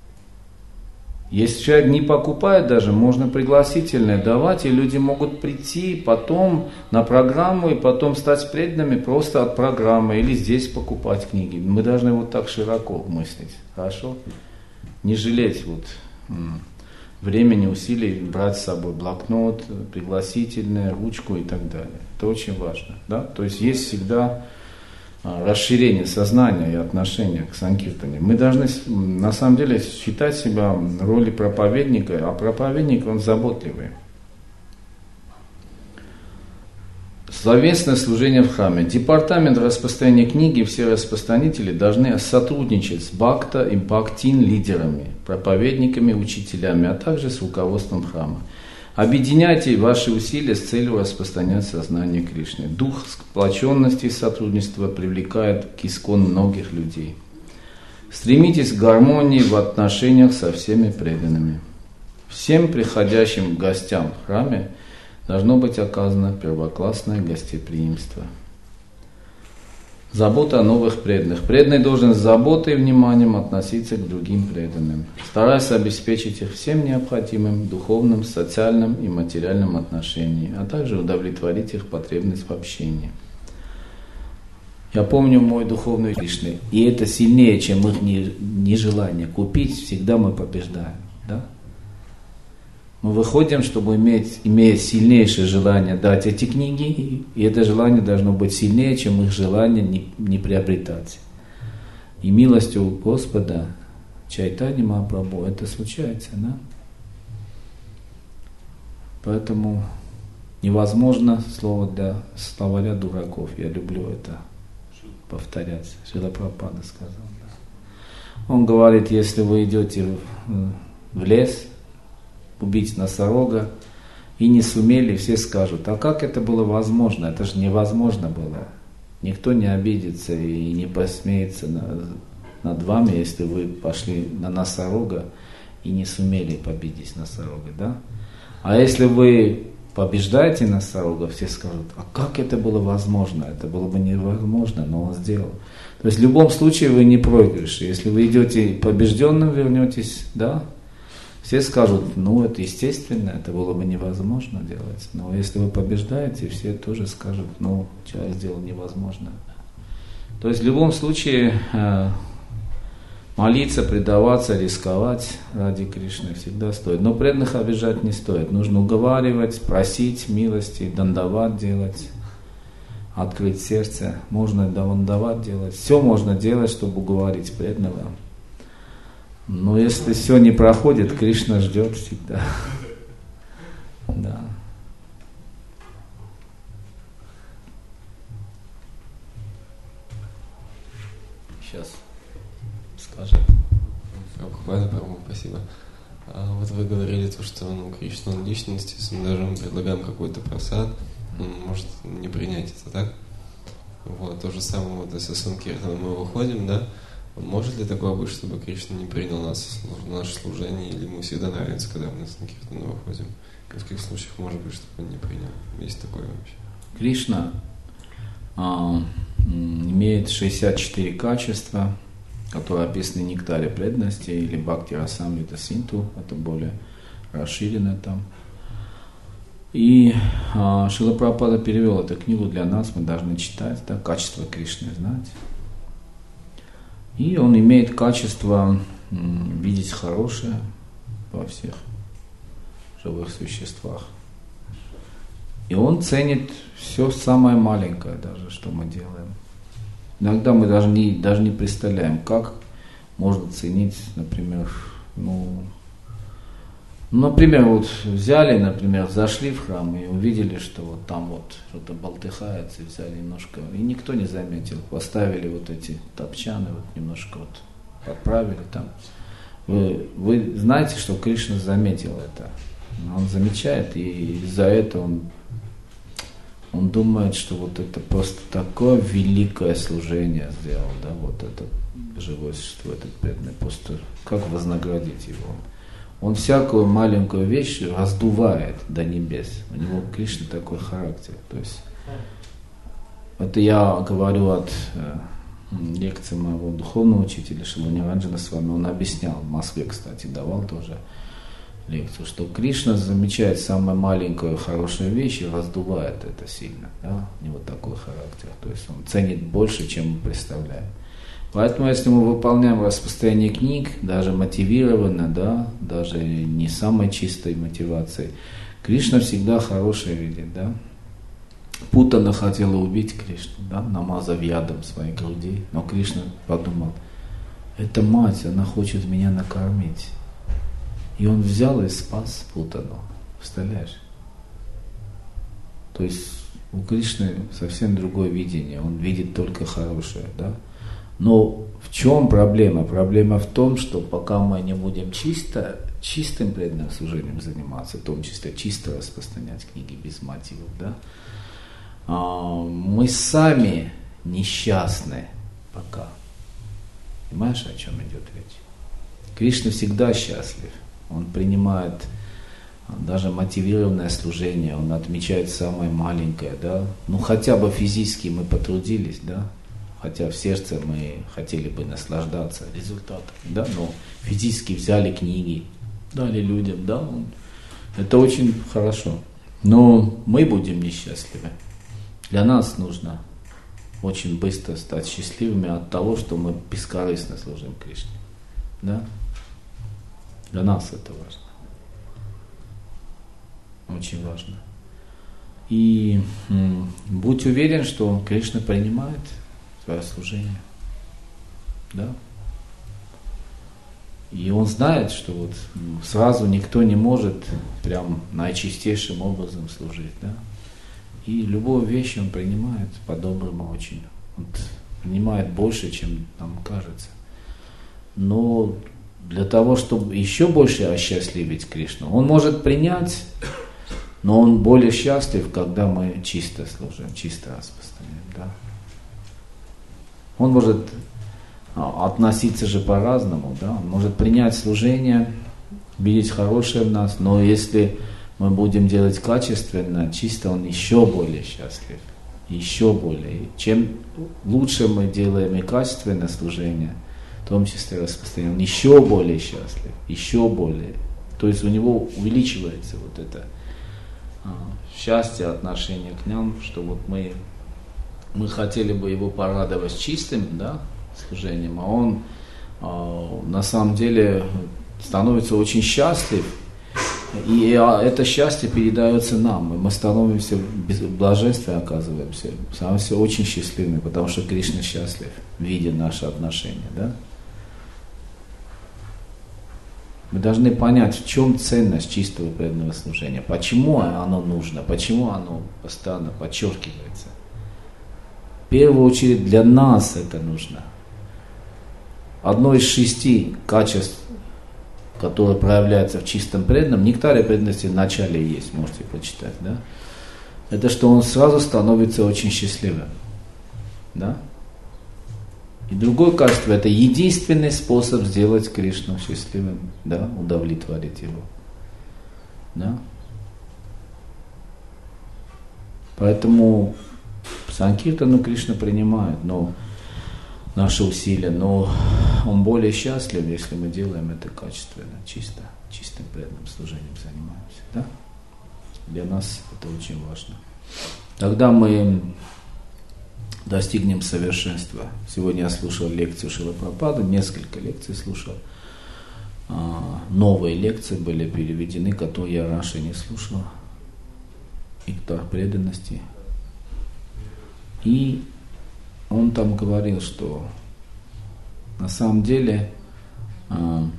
Если человек не покупает даже, можно пригласительное давать, и люди могут прийти потом на программу, и потом стать преданными просто от программы, или здесь покупать книги. Мы должны вот так широко мыслить, хорошо? Не жалеть вот времени, усилий, брать с собой блокнот, пригласительное, ручку и так далее. Это очень важно, да? То есть есть всегда расширение сознания и отношения к санкиртане. Мы должны на самом деле считать себя в роли проповедника, а проповедник он заботливый. Словесное служение в храме. Департамент распространения книги, все распространители должны сотрудничать с бхакта и бхактин лидерами, проповедниками, учителями, а также с руководством храма. Объединяйте ваши усилия с целью распространять сознание Кришны. Дух сплоченности и сотрудничества привлекает к искон многих людей. Стремитесь к гармонии в отношениях со всеми преданными. Всем приходящим гостям в храме должно быть оказано первоклассное гостеприимство. Забота о новых преданных. Преданный должен с заботой и вниманием относиться к другим преданным, стараясь обеспечить их всем необходимым духовным, социальным и материальным отношениям, а также удовлетворить их потребность в общении. Я помню мой духовный Кришны, и это сильнее, чем их нежелание купить, всегда мы побеждаем. Да? Мы выходим, чтобы иметь, имея сильнейшее желание дать эти книги, и это желание должно быть сильнее, чем их желание не, не приобретать. И милостью Господа, Чайтанья Махапрабху, это случается, да? Поэтому невозможно слово для словаря дураков. Я люблю это повторять. Шрила Прабхупада сказал. Да? Он говорит, если вы идете в, в лес, убить носорога, и не сумели, все скажут, а как это было возможно? Это же невозможно было. Никто не обидится и не посмеется над вами, если вы пошли на носорога и не сумели победить носорога, да? А если вы побеждаете носорога, все скажут, а как это было возможно? Это было бы невозможно, но он сделал. То есть в любом случае вы не проигрыш. Если вы идете побежденным, вернетесь, да? Все скажут, ну это естественно, это было бы невозможно делать. Но если вы побеждаете, все тоже скажут, ну человек сделал невозможно. То есть в любом случае молиться, предаваться, рисковать ради Кришны всегда стоит. Но преданных обижать не стоит. Нужно уговаривать, просить милости, дандават делать, открыть сердце. Можно дандават делать. Все можно делать, чтобы уговорить преданного. Но если все не проходит, Кришна ждет всегда. Да. Сейчас скажи. Спасибо. А вот вы говорили то, что ну, Кришна он личность, если мы даже предлагаем какой-то просад, он может не принять это, так? Вот, то же самое, вот если с Санкиртаном мы выходим, да? Может ли такое быть, чтобы Кришна не принял нас в наше служение, или ему всегда нравится, когда мы на Санкиртану выходим? В каких случаях может быть, чтобы он не принял? Есть такое вообще? Кришна а, имеет шестьдесят четыре качества, которые описаны в Нектаре преданности или Бхакти Расамрита Синту, это более расширено там. И а, Шрила Прабхупада перевел эту книгу для нас, мы должны читать, да, качество Кришны знать. И он имеет качество м, видеть хорошее во всех живых существах. И он ценит все самое маленькое даже, что мы делаем. Иногда мы даже не, даже не представляем, как можно ценить, например, ну, например, вот взяли, например, зашли в храм и увидели, что вот там вот что-то болтыхается, и взяли немножко, и никто не заметил, поставили вот эти топчаны, вот немножко вот подправили там. Вы, вы знаете, что Кришна заметил это, он замечает, и из-за этого он Он думает, что вот это просто такое великое служение сделал, да, вот это живое существо, этот преданный, просто как вознаградить его. Он всякую маленькую вещь раздувает до небес. У него Кришна такой характер. То есть это я говорю от э, лекции моего духовного учителя Шрила Ниранджана с вами. Он объяснял, в Москве, кстати, давал тоже лекцию, что Кришна замечает самую маленькую хорошую вещь и раздувает это сильно. Да? У него такой характер. То есть он ценит больше, чем мы представляем. Поэтому, если мы выполняем распространение книг, даже мотивированно, да, даже не самой чистой мотивацией, Кришна всегда хорошее видит. Да? Путана хотела убить Кришну, да, намазав ядом своей груди, но Кришна подумал, это мать, она хочет меня накормить. И он взял и спас Путану. Представляешь? То есть у Кришны совсем другое видение. Он видит только хорошее. Да? Но в чем проблема? Проблема в том, что пока мы не будем чисто, чистым преданным служением заниматься, в том числе чисто распространять книги без мотивов, да? Мы сами несчастны пока. Понимаешь, о чем идет речь? Кришна всегда счастлив. Он принимает даже мотивированное служение, он отмечает самое маленькое, да. Ну хотя бы физически мы потрудились, да, хотя в сердце мы хотели бы наслаждаться результатом, да, но физически взяли книги, дали людям, да, это очень хорошо. Но мы будем несчастливы. Для нас нужно очень быстро стать счастливыми от того, что мы бескорыстно служим Кришне, да. Для нас это важно. Очень важно. И м, будь уверен, что Кришна принимает твое служение. Да? И он знает, что вот сразу никто не может прям наичистейшим образом служить. Да? И любую вещь он принимает по-доброму очень. Он принимает больше, чем нам кажется. Но для того, чтобы еще больше осчастливить Кришну, он может принять, но он более счастлив, когда мы чисто служим, чисто распространяем. Да? Он может относиться же по-разному, да? Он может принять служение, видеть хорошее в нас, но если мы будем делать качественно, чисто, он еще более счастлив, еще более. Чем лучше мы делаем и качественное служение, в том числе распространение, он еще более счастлив, еще более. То есть у него увеличивается вот это а, счастье, отношение к нам, что вот мы, мы хотели бы его порадовать чистым, да, служением, а он а, на самом деле становится очень счастлив, и а, это счастье передается нам, и мы становимся в блаженстве, оказываемся, становимся очень счастливыми, потому что Кришна счастлив, видя наши отношения, да. Мы должны понять, в чем ценность чистого преданного служения, почему оно нужно, почему оно постоянно подчеркивается. В первую очередь для нас это нужно. Одно из шести качеств, которое проявляется в чистом преданном, нектаре преданности в начале есть, можете прочитать, да? Это что он сразу становится очень счастливым, да? И другое качество, это единственный способ сделать Кришну счастливым, да, удовлетворить его. Да? Поэтому Санкиртану Кришна принимает, но наши усилия, но он более счастлив, если мы делаем это качественно, чисто, чистым преданным служением занимаемся. Да? Для нас это очень важно. Тогда мы достигнем совершенства. Сегодня я слушал лекцию Шрилы Прабхупады, несколько лекций слушал. Новые лекции были переведены, которые я раньше не слушал. Нектар преданности. И он там говорил, что на самом деле а,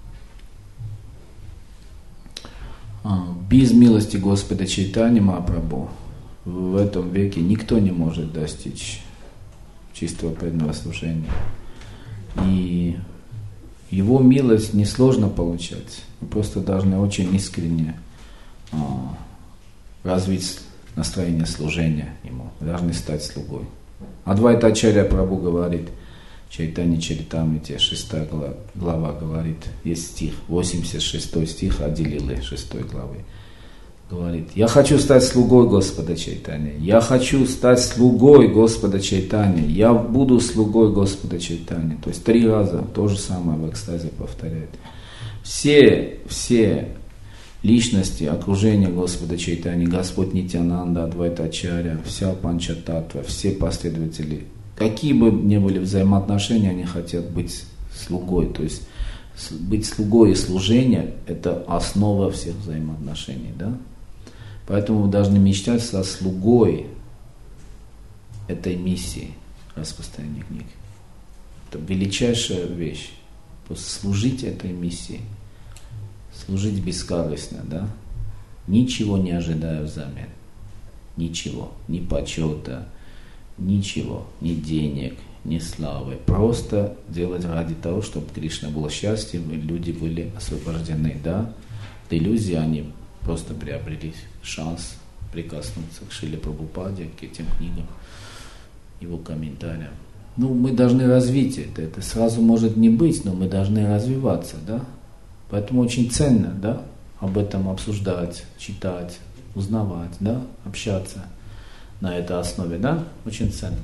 а, без милости Господа Чайтаньи Махапрабху в этом веке никто не может достичь чистого преданного служения. И его милость несложно получать. Мы просто должны очень искренне а, развить настроение служения ему. Мы должны стать слугой. Адвайта Ачарья Прабху говорит, Чайтанья Чаритамрите, шестая глава говорит, есть стих, восемьдесят шестой стих Ади-лилы, шестой главы. Говорит, я хочу стать слугой Господа Чайтаньи, я хочу стать слугой Господа Чайтаньи, я буду слугой Господа Чайтаньи. То есть три раза то же самое в экстазе повторяет. Все, все личности, окружения Господа Чайтаньи, Господь Нитьянанда, Адвайта Ачарья, вся Панчататтва, все последователи, какие бы ни были взаимоотношения, они хотят быть слугой. То есть быть слугой и служение – это основа всех взаимоотношений. Да? Поэтому вы должны мечтать со слугой этой миссии распространения книг. Это величайшая вещь. Просто служить этой миссии. Служить бескорыстно, да? Ничего не ожидая взамен. Ничего. Ни почета, ничего. Ни денег, ни славы. Просто делать ради того, чтобы Кришна был счастлив и люди были освобождены, да? От иллюзии они просто приобрели шанс прикоснуться к Шриле Прабхупаде, к этим книгам, его комментариям. Ну, мы должны развить это. Это сразу может не быть, но мы должны развиваться, да? Поэтому очень ценно, да, об этом обсуждать, читать, узнавать, да, общаться на этой основе, да, очень ценно.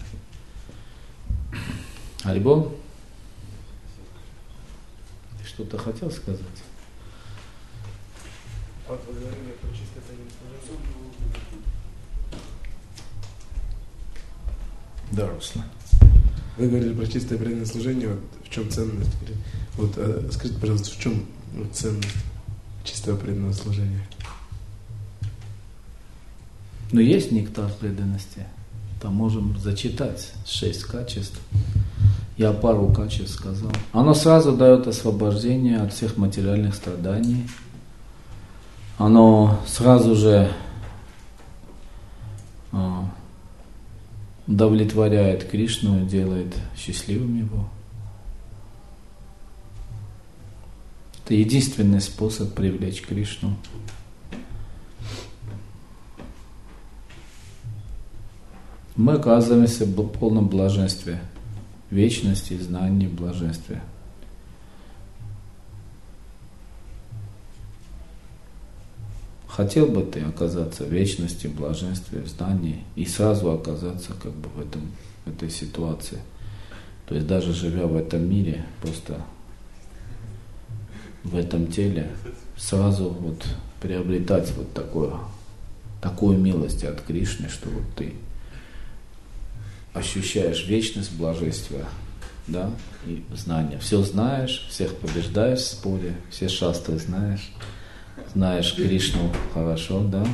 Харибол? Ты что-то хотел сказать? Да, Руслан. Вы говорили про чистое преданное служение, вот в чем ценность? Вот а, скажите, пожалуйста, в чем вот, ценность чистого преданного служения? Ну, есть нектар преданности. Там можем зачитать шесть качеств. Я пару качеств сказал. Оно сразу дает освобождение от всех материальных страданий. Оно сразу же а, удовлетворяет Кришну, делает счастливым его. Это единственный способ привлечь Кришну. Мы оказываемся в полном блаженстве, вечности, знании, блаженстве. Хотел бы ты оказаться в вечности, в блаженстве, в знании и сразу оказаться как бы в, этом, в этой ситуации. То есть даже живя в этом мире, просто в этом теле, сразу вот приобретать вот такое, такую милость от Кришны, что вот ты ощущаешь вечность, блаженство, да, и знание. Все знаешь, всех побеждаешь в споре, все шастры знаешь, знаешь Кришну хорошо, да.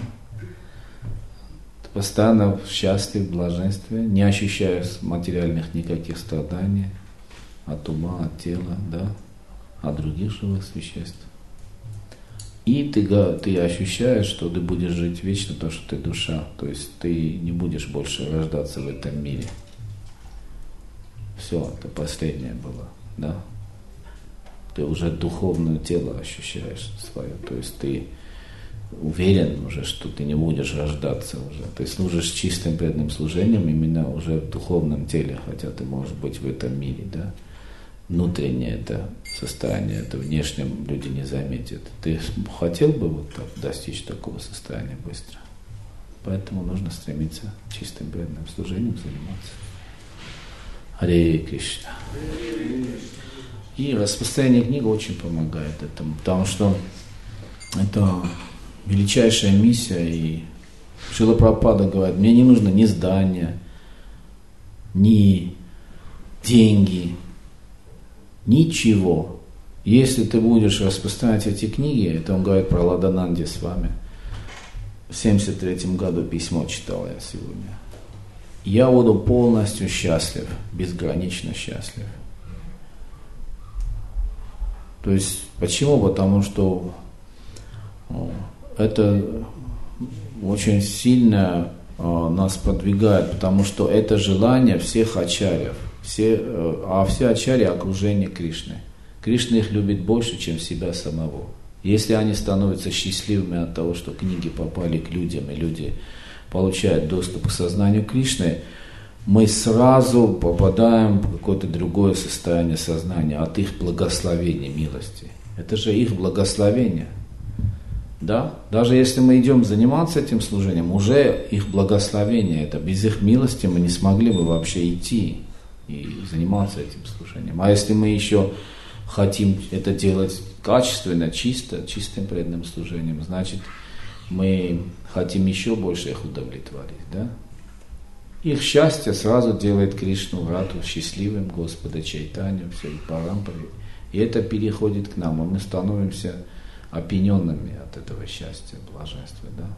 Ты постоянно счастлив, в блаженстве, не ощущаешь материальных никаких страданий от ума, от тела, да, от других живых существ. И ты, ты ощущаешь, что ты будешь жить вечно, то, что ты душа. То есть ты не будешь больше рождаться в этом мире. Все, это последнее было, да. Ты уже духовное тело ощущаешь свое. То есть ты уверен уже, что ты не будешь рождаться уже. Ты служишь чистым преданным служением именно уже в духовном теле, хотя ты можешь быть в этом мире, да. Внутреннее это состояние, это внешнем люди не заметят. Ты хотел бы вот так достичь такого состояния быстро? Поэтому нужно стремиться чистым преданным служением заниматься. Харе Кришна. И распространение книги очень помогает этому, потому что это величайшая миссия. И Шрила Прабхупада говорит, мне не нужно ни здания, ни деньги, ничего. Если ты будешь распространять эти книги, это он говорит про Ладананди с вами. В семьдесят третьем году письмо читал я сегодня. Я буду полностью счастлив, безгранично счастлив. То есть, почему? Потому что это очень сильно нас продвигает, потому что это желание всех ачарьев, все, а все ачарьи окружение Кришны. Кришна их любит больше, чем себя самого. Если они становятся счастливыми от того, что книги попали к людям, и люди получают доступ к сознанию Кришны, мы сразу попадаем в какое-то другое состояние сознания от их благословения, милости. Это же их благословение. Да? Даже если мы идем заниматься этим служением, уже их благословение это. Без их милости мы не смогли бы вообще идти и заниматься этим служением. А если мы еще хотим это делать качественно, чисто, чистым преданным служением, значит, мы хотим еще больше их удовлетворить. Да? Их счастье сразу делает Кришну Радху счастливым, Господа Чайтанью, всей Парампаре. И это переходит к нам, и мы становимся опьяненными от этого счастья, блаженства. Да?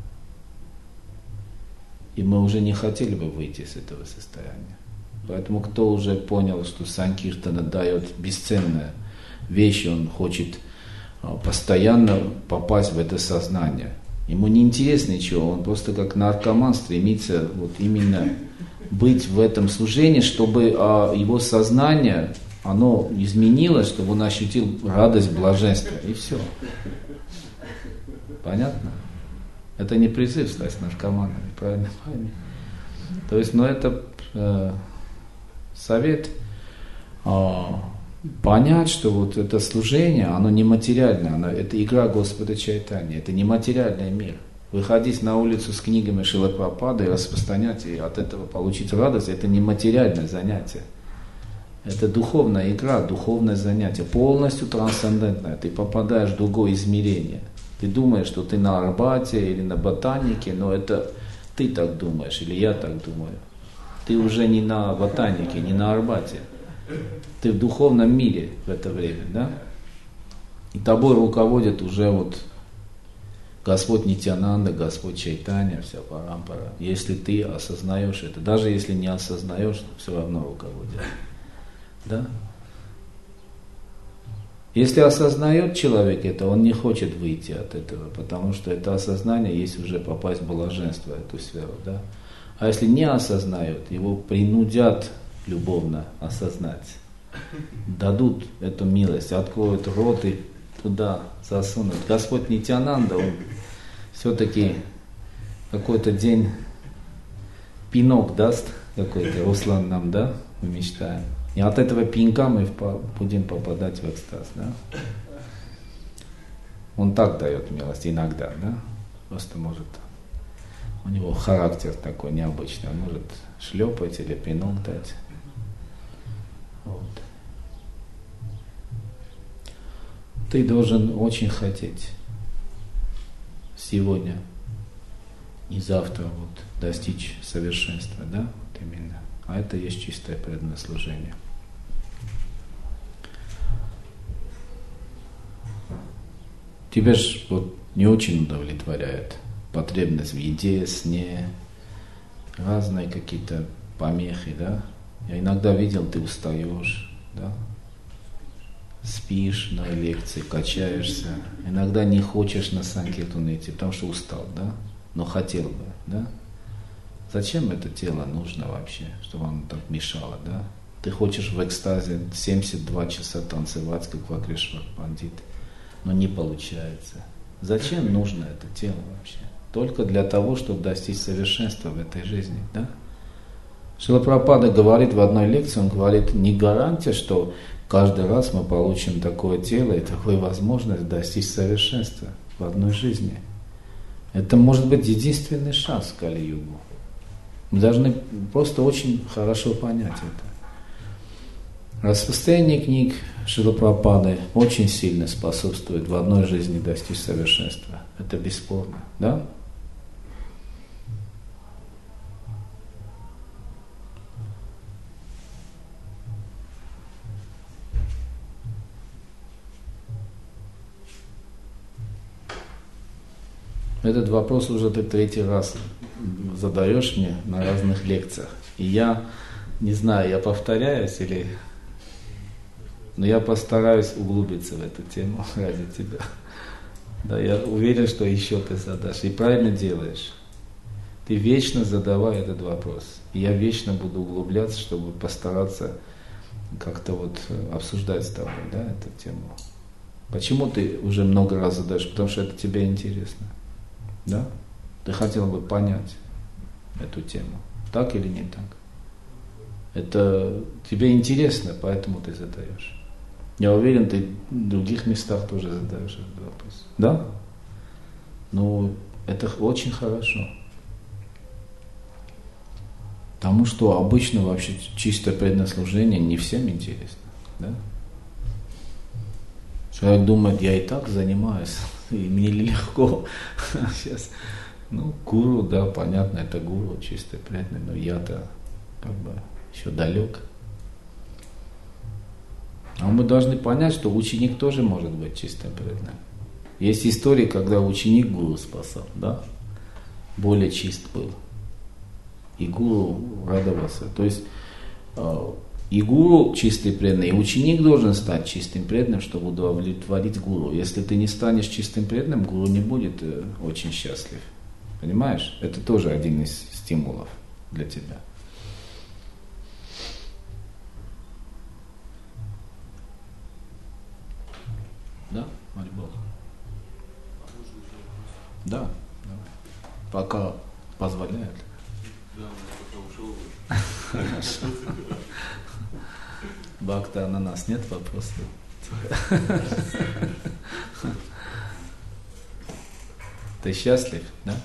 И мы уже не хотели бы выйти из этого состояния. Поэтому кто уже понял, что Санкиртана дает бесценные вещи, он хочет постоянно попасть в это сознание. Ему не интересно ничего, он просто как наркоман стремится вот именно быть в этом служении, чтобы а, его сознание, оно изменилось, чтобы он ощутил радость, блаженство, и все. Понятно? Это не призыв стать наркоманом, правильно? То есть, ну это э, совет э, понять, что вот это служение, оно не материальное, оно, это игра Господа Чайтаньи, это не материальный мир. Выходить на улицу с книгами Шрилы Прабхупады и распространять, и от этого получить радость, это не материальное занятие. Это духовная игра, духовное занятие, полностью трансцендентное. Ты попадаешь в другое измерение. Ты думаешь, что ты на Арбате или на Ботанике, но это ты так думаешь, или я так думаю. Ты уже не на Ботанике, не на Арбате. Ты в духовном мире в это время, да? И тобой руководит уже вот Господь Нитьянанда, Господь Чайтанья, вся Парампара. Если ты осознаешь это, даже если не осознаешь, все равно руководит. Да? Если осознает человек это, он не хочет выйти от этого, потому что это осознание есть уже попасть в блаженство, эту сферу. Да? А если не осознает, его принудят любовно осознать. Дадут эту милость, откроют рот и туда засунут. Господь Нитьянанда, он все-таки какой-то день пинок даст, какой-то Руслан нам, да, мы мечтаем. И от этого пинка мы будем попадать в экстаз, да. Он так дает милость иногда, да. Просто может, у него характер такой необычный, он может шлепать или пинок дать. Вот. Ты должен очень хотеть сегодня и завтра вот достичь совершенства, да, вот именно. А это есть чистое преданное служение. Тебя же вот не очень удовлетворяет потребность в еде, сне, разные какие-то помехи, да. Я иногда видел, ты устаешь, да, спишь на лекции, качаешься, иногда не хочешь на санкиртану идти, потому что устал, да, но хотел бы, да. Зачем это тело нужно вообще, чтобы оно так мешало, да? Ты хочешь в экстазе семьдесят два часа танцевать, как Вакрешвар Пандит, но не получается. Зачем нужно это тело вообще? Только для того, чтобы достичь совершенства в этой жизни, да? Шрила Прабхупада говорит в одной лекции, он говорит, не гарантия, что каждый раз мы получим такое тело и такую возможность достичь совершенства в одной жизни. Это может быть единственный шанс в Кали-югу. Мы должны просто очень хорошо понять это. Распространение книг Шрила Прабхупады очень сильно способствует в одной жизни достичь совершенства. Это бесспорно, да? Этот вопрос уже ты третий раз задаешь мне на разных лекциях. И я не знаю, я повторяюсь или... Но я постараюсь углубиться в эту тему ради тебя. Да, я уверен, что еще ты задашь. И правильно делаешь. Ты вечно задавай этот вопрос. И я вечно буду углубляться, чтобы постараться как-то вот обсуждать с тобой, да, эту тему. Почему ты уже много раз задаешь? Потому что это тебе интересно. Да? Ты хотел бы понять эту тему. Так или не так? Это тебе интересно, поэтому ты задаешь. Я уверен, ты в других местах тоже задаешь этот вопрос. Да? Ну, это очень хорошо. Потому что обычно вообще чистое преданное служение не всем интересно. Да? Человек думает, я и так занимаюсь, и мне легко. Сейчас, ну, гуру, да, понятно, это гуру, чистое преданное, но я-то как бы еще далек. А мы должны понять, что ученик тоже может быть чистым преданным. Есть истории, когда ученик гуру спасал, да? Более чист был. И гуру радовался. То есть и гуру чистый преданный, и ученик должен стать чистым преданным, чтобы удовлетворить гуру. Если ты не станешь чистым преданным, гуру не будет очень счастлив. Понимаешь? Это тоже один из стимулов для тебя. Да, Марибол? Да, давай. Пока позволяет. Да, пока ушел. Хорошо. Бхакта, на нас нет вопросов? Ты счастлив, да?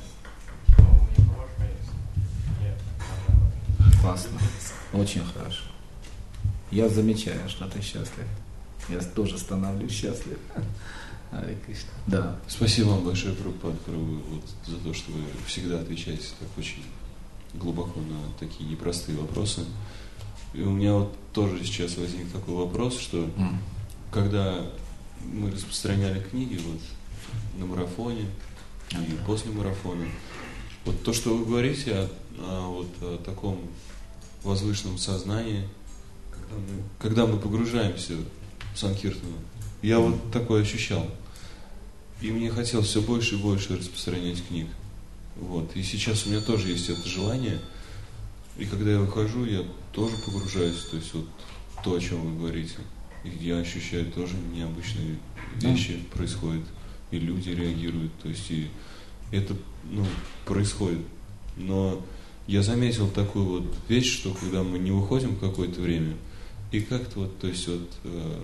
Классно. Очень хорошо. Я замечаю, что ты счастлив. Я тоже становлюсь счастлив. Ари Кришна. Да. Спасибо вам большое, Прабхупад, вот, за то, что вы всегда отвечаете так очень глубоко на такие непростые вопросы. И у меня вот тоже сейчас возник такой вопрос, что mm. когда мы распространяли книги вот на марафоне mm. и после марафона, вот то, что вы говорите о, о, вот, о таком возвышенном сознании, когда мы, когда мы погружаемся в Санкиртану, я mm. вот такое ощущал. И мне хотелось все больше и больше распространять книг. Вот. И сейчас у меня тоже есть это желание. И когда я выхожу, я тоже погружаюсь, то есть вот то, о чем вы говорите. И я ощущаю тоже необычные вещи mm. происходят. И люди реагируют. То есть и это, ну, происходит. Но я заметил такую вот вещь, что когда мы не выходим какое-то время, и как-то вот, то есть вот э,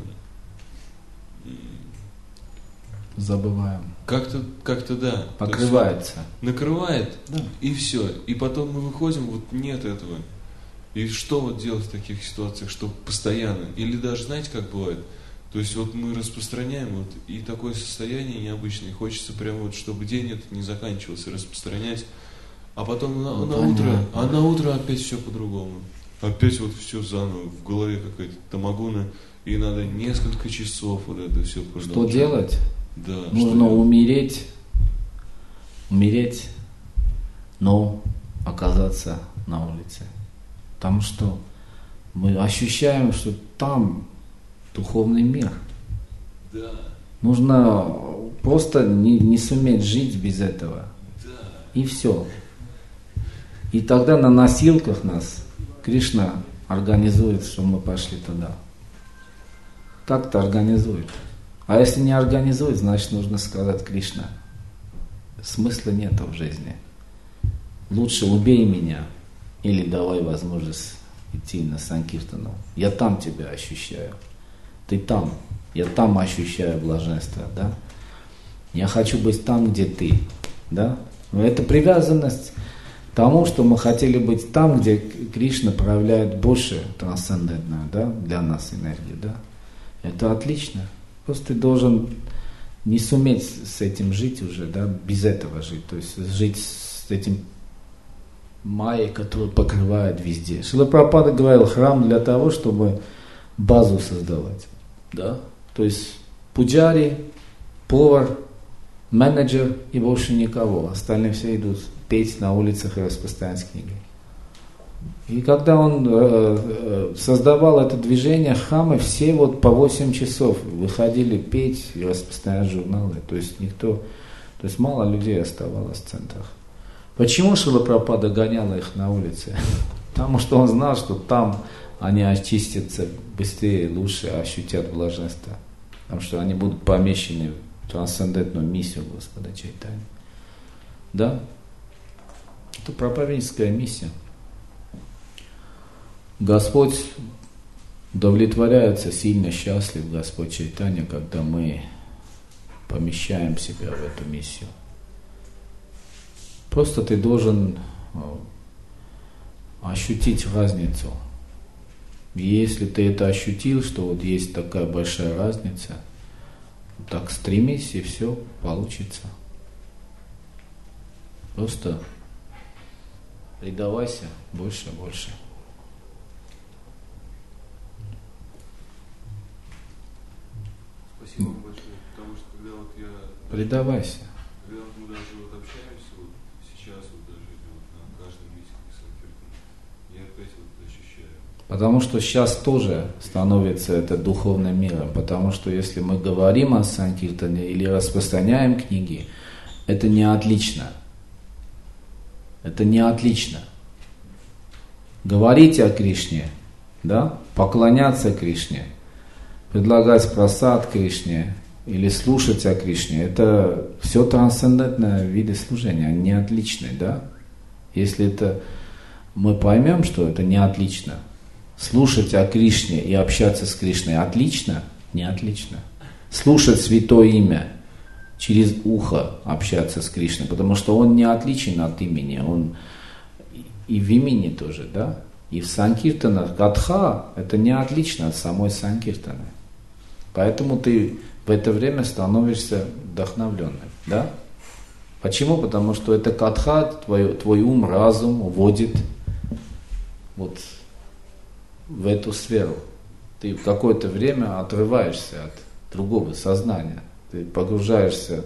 забываем. Как-то, как-то да. Покрывается. Вот накрывает, да. И все. И потом мы выходим, вот нет этого. И что вот делать в таких ситуациях, чтобы постоянно? Или даже, знаете, как бывает? То есть вот мы распространяем, вот, и такое состояние необычное. Хочется прямо вот, чтобы день этот не заканчивался, распространять. А потом на, ну, на утро, а на утро опять все по-другому. Опять вот все заново, в голове какая-то тамагуна, и надо несколько часов вот это все продолжать. Что делать? Да, нужно умереть, умереть, но оказаться на улице. Потому что мы ощущаем, что там духовный мир. Да. Нужно просто не, не суметь жить без этого. Да. И все. И тогда на носилках нас Кришна организует, чтобы мы пошли туда. Так-то организует. А если не организует, значит нужно сказать: Кришна, смысла нет в жизни. Лучше убей меня или давай возможность идти на Санкиртану. Я там тебя ощущаю. Ты там. Я там ощущаю блаженство, да? Я хочу быть там, где ты, да? Но эта привязанность тому, что мы хотели быть там, где Кришна проявляет больше трансцендентную, да, для нас энергию, да. Это отлично. Просто ты должен не суметь с этим жить уже, да, без этого жить. То есть жить с этим майей, который покрывает везде. Шрила Прабхупада говорил, храм для того, чтобы базу создавать, да. То есть пуджари, повар, менеджер и больше никого. Остальные все идут петь на улицах и распространять книги. И когда он э, создавал это движение, хамы все вот по восемь часов выходили петь и распространять журналы. То есть никто, то есть мало людей оставалось в центрах. Почему Шрила Прабхупада гоняла их на улице? Потому что он знал, что там они очистятся быстрее, лучше, ощутят блаженство. Потому что они будут помещены в трансцендентную миссию Господа Чайтаньи. Да? Это проповедническая миссия. Господь удовлетворяется, сильно счастлив, Господь Чайтанья, когда мы помещаем себя в эту миссию. Просто ты должен ощутить разницу. И если ты это ощутил, что вот есть такая большая разница, так стремись, и все получится. Просто предавайся больше и больше. Спасибо большое, потому что когда вот я... Предавайся. Когда вот мы даже вот общаемся, вот сейчас вот даже вот на каждом месте Санкиртана, я опять вот ощущаю. Потому что сейчас тоже становится это духовным миром. Потому что если мы говорим о Санкиртане или распространяем книги, это не отлично. Это не отлично. Говорить о Кришне, да, поклоняться Кришне, предлагать прасад Кришне или слушать о Кришне, это все трансцендентные виды служения, они не отличные, да? Если это мы поймем, что это не отлично, слушать о Кришне и общаться с Кришной отлично, не отлично. Слушать святое имя, через ухо общаться с Кришной, потому что он не отличен от имени, он и в имени тоже, да? И в Санкиртанах Катха это не отлично от самой Санкиртаны. Поэтому ты в это время становишься вдохновленным, да? Почему? Потому что это Катха, твой, твой ум, разум вводит вот в эту сферу. Ты в какое-то время отрываешься от другого сознания. Ты погружаешься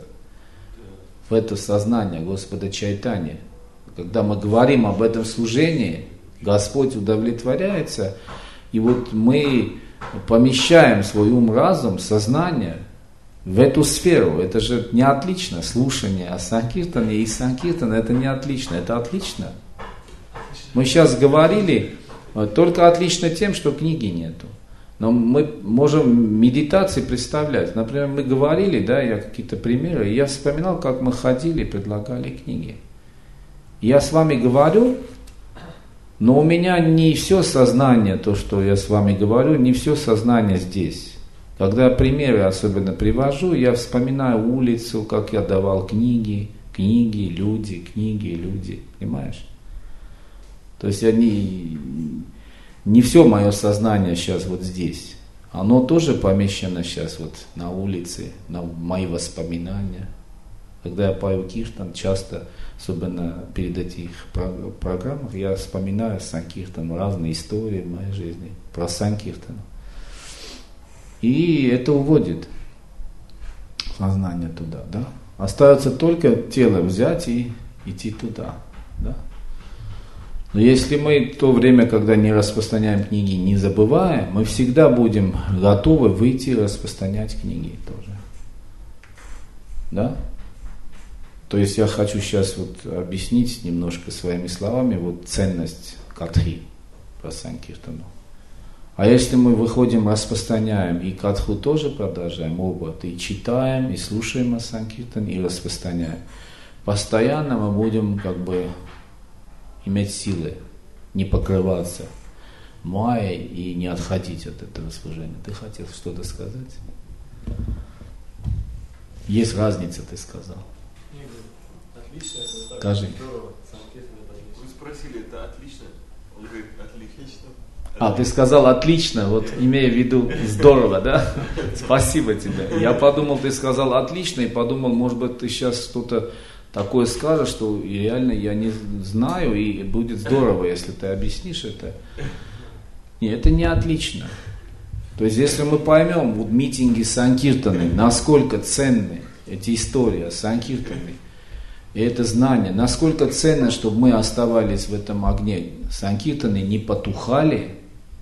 в это сознание Господа Чайтаньи. Когда мы говорим об этом служении, Господь удовлетворяется, и вот мы помещаем свой ум, разум, сознание в эту сферу. Это же не отлично. Слушание о Санкиртане и Санкиртан это не отлично, это отлично. Мы сейчас говорили только отлично тем, что книги нету. Но мы можем медитации представлять. Например, мы говорили, да, я какие-то примеры, и я вспоминал, как мы ходили, предлагали книги. Я с вами говорю, но у меня не все сознание, то, что я с вами говорю, не все сознание здесь. Когда примеры особенно привожу, я вспоминаю улицу, как я давал книги, книги, люди, книги, люди. Понимаешь? То есть я не... Не все мое сознание сейчас вот здесь. Оно тоже помещено сейчас вот на улице, на мои воспоминания. Когда я пою Киртан, часто, особенно перед этих программах, я вспоминаю Санкиртан, разные истории в моей жизни про Санкиртан. И это уводит сознание туда, да. Остается только тело взять и идти туда, да. Но если мы то время, когда не распространяем книги, не забываем, мы всегда будем готовы выйти и распространять книги тоже. Да? То есть я хочу сейчас вот объяснить немножко своими словами вот ценность катхи про Санкиртану. А если мы выходим, распространяем и катху тоже продолжаем, оба, и читаем, и слушаем о Санкиртане, и распространяем, постоянно мы будем как бы иметь силы, не покрываться майей и не отходить от этого служения. Ты хотел что-то сказать? Есть разница, ты сказал. Отлично. Скажи. спросили, это отлично? Он говорит, отлично. А, ты сказал отлично, вот имея в виду здорово, да? Спасибо тебе. Я подумал, ты сказал отлично, и подумал, может быть, ты сейчас что-то такое скажешь, что реально я не знаю, и будет здорово, если ты объяснишь это. Нет, это не отлично. То есть, если мы поймем вот митинги Санкиртаны, насколько ценны эти истории Санкиртаны, и это знание, насколько ценно, чтобы мы оставались в этом огне Санкиртаны, не потухали,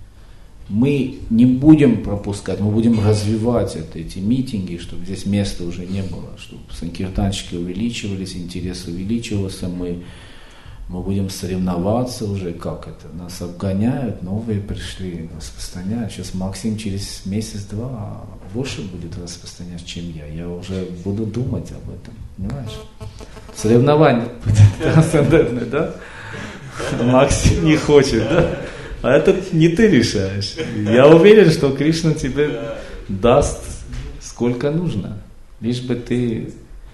мы не будем пропускать, мы будем развивать это, эти митинги, чтобы здесь места уже не было, чтобы санкиртанщики увеличивались, интерес увеличивался, мы, мы будем соревноваться уже, как это, нас обгоняют, новые пришли, распространяют. Сейчас Максим через месяц-два больше будет распространять, чем я, я уже буду думать об этом, понимаешь? Соревнование будет трансцендентное, да? Максим не хочет, да? А это не ты решаешь. Я уверен, что Кришна тебе даст сколько нужно, лишь бы ты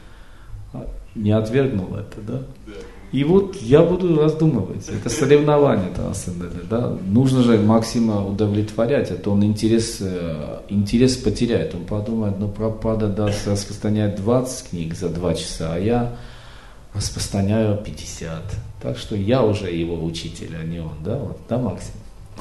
не отвергнул это, да? И вот я буду раздумывать. Это соревнование трансцендентное, да? Нужно же Максима удовлетворять, а то он интерес, интерес потеряет. Он подумает, ну Прабхупада даст распространять двадцать книг за два часа, а я распространяю пятьдесят. Так что я уже его учитель, а не он, да, вот, да, Максим?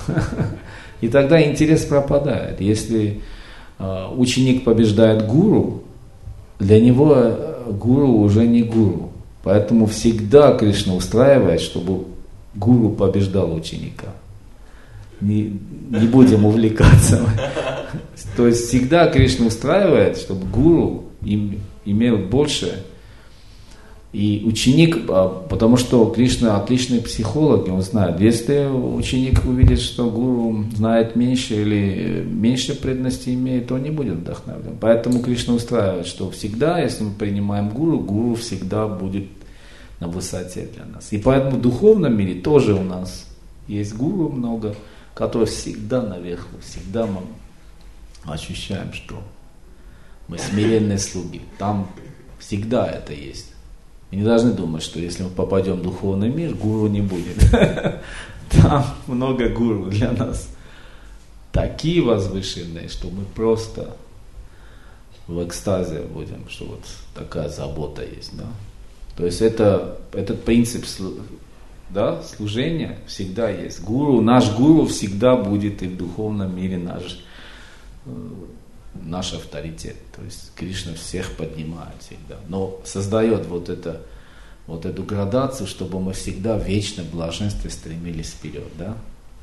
И тогда интерес пропадает. Если э, ученик побеждает гуру, для него э, гуру уже не гуру. Поэтому всегда Кришна устраивает, чтобы гуру побеждал ученика. Не, не будем увлекаться. То есть всегда Кришна устраивает, чтобы гуру им, имел больше. И ученик, потому что Кришна отличный психолог, и он знает, если ученик увидит, что гуру знает меньше или меньше преданности имеет, то он не будет вдохновлен. Поэтому Кришна устраивает, что всегда, если мы принимаем гуру, гуру всегда будет на высоте для нас. И поэтому в духовном мире тоже у нас есть гуру много, которые всегда наверху, всегда мы ощущаем, что мы смиренные слуги. Там всегда это есть. Мы не должны думать, что если мы попадем в духовный мир, гуру не будет. Там много гуру для нас. Такие возвышенные, что мы просто в экстазе будем, что вот такая забота есть. Да? То есть это, этот принцип, да, служения всегда есть. Гуру, наш гуру всегда будет и в духовном мире наш, наш авторитет. То есть Кришна всех поднимает всегда. Но создает вот, это, вот эту градацию, чтобы мы всегда в вечном блаженстве стремились вперед. Да?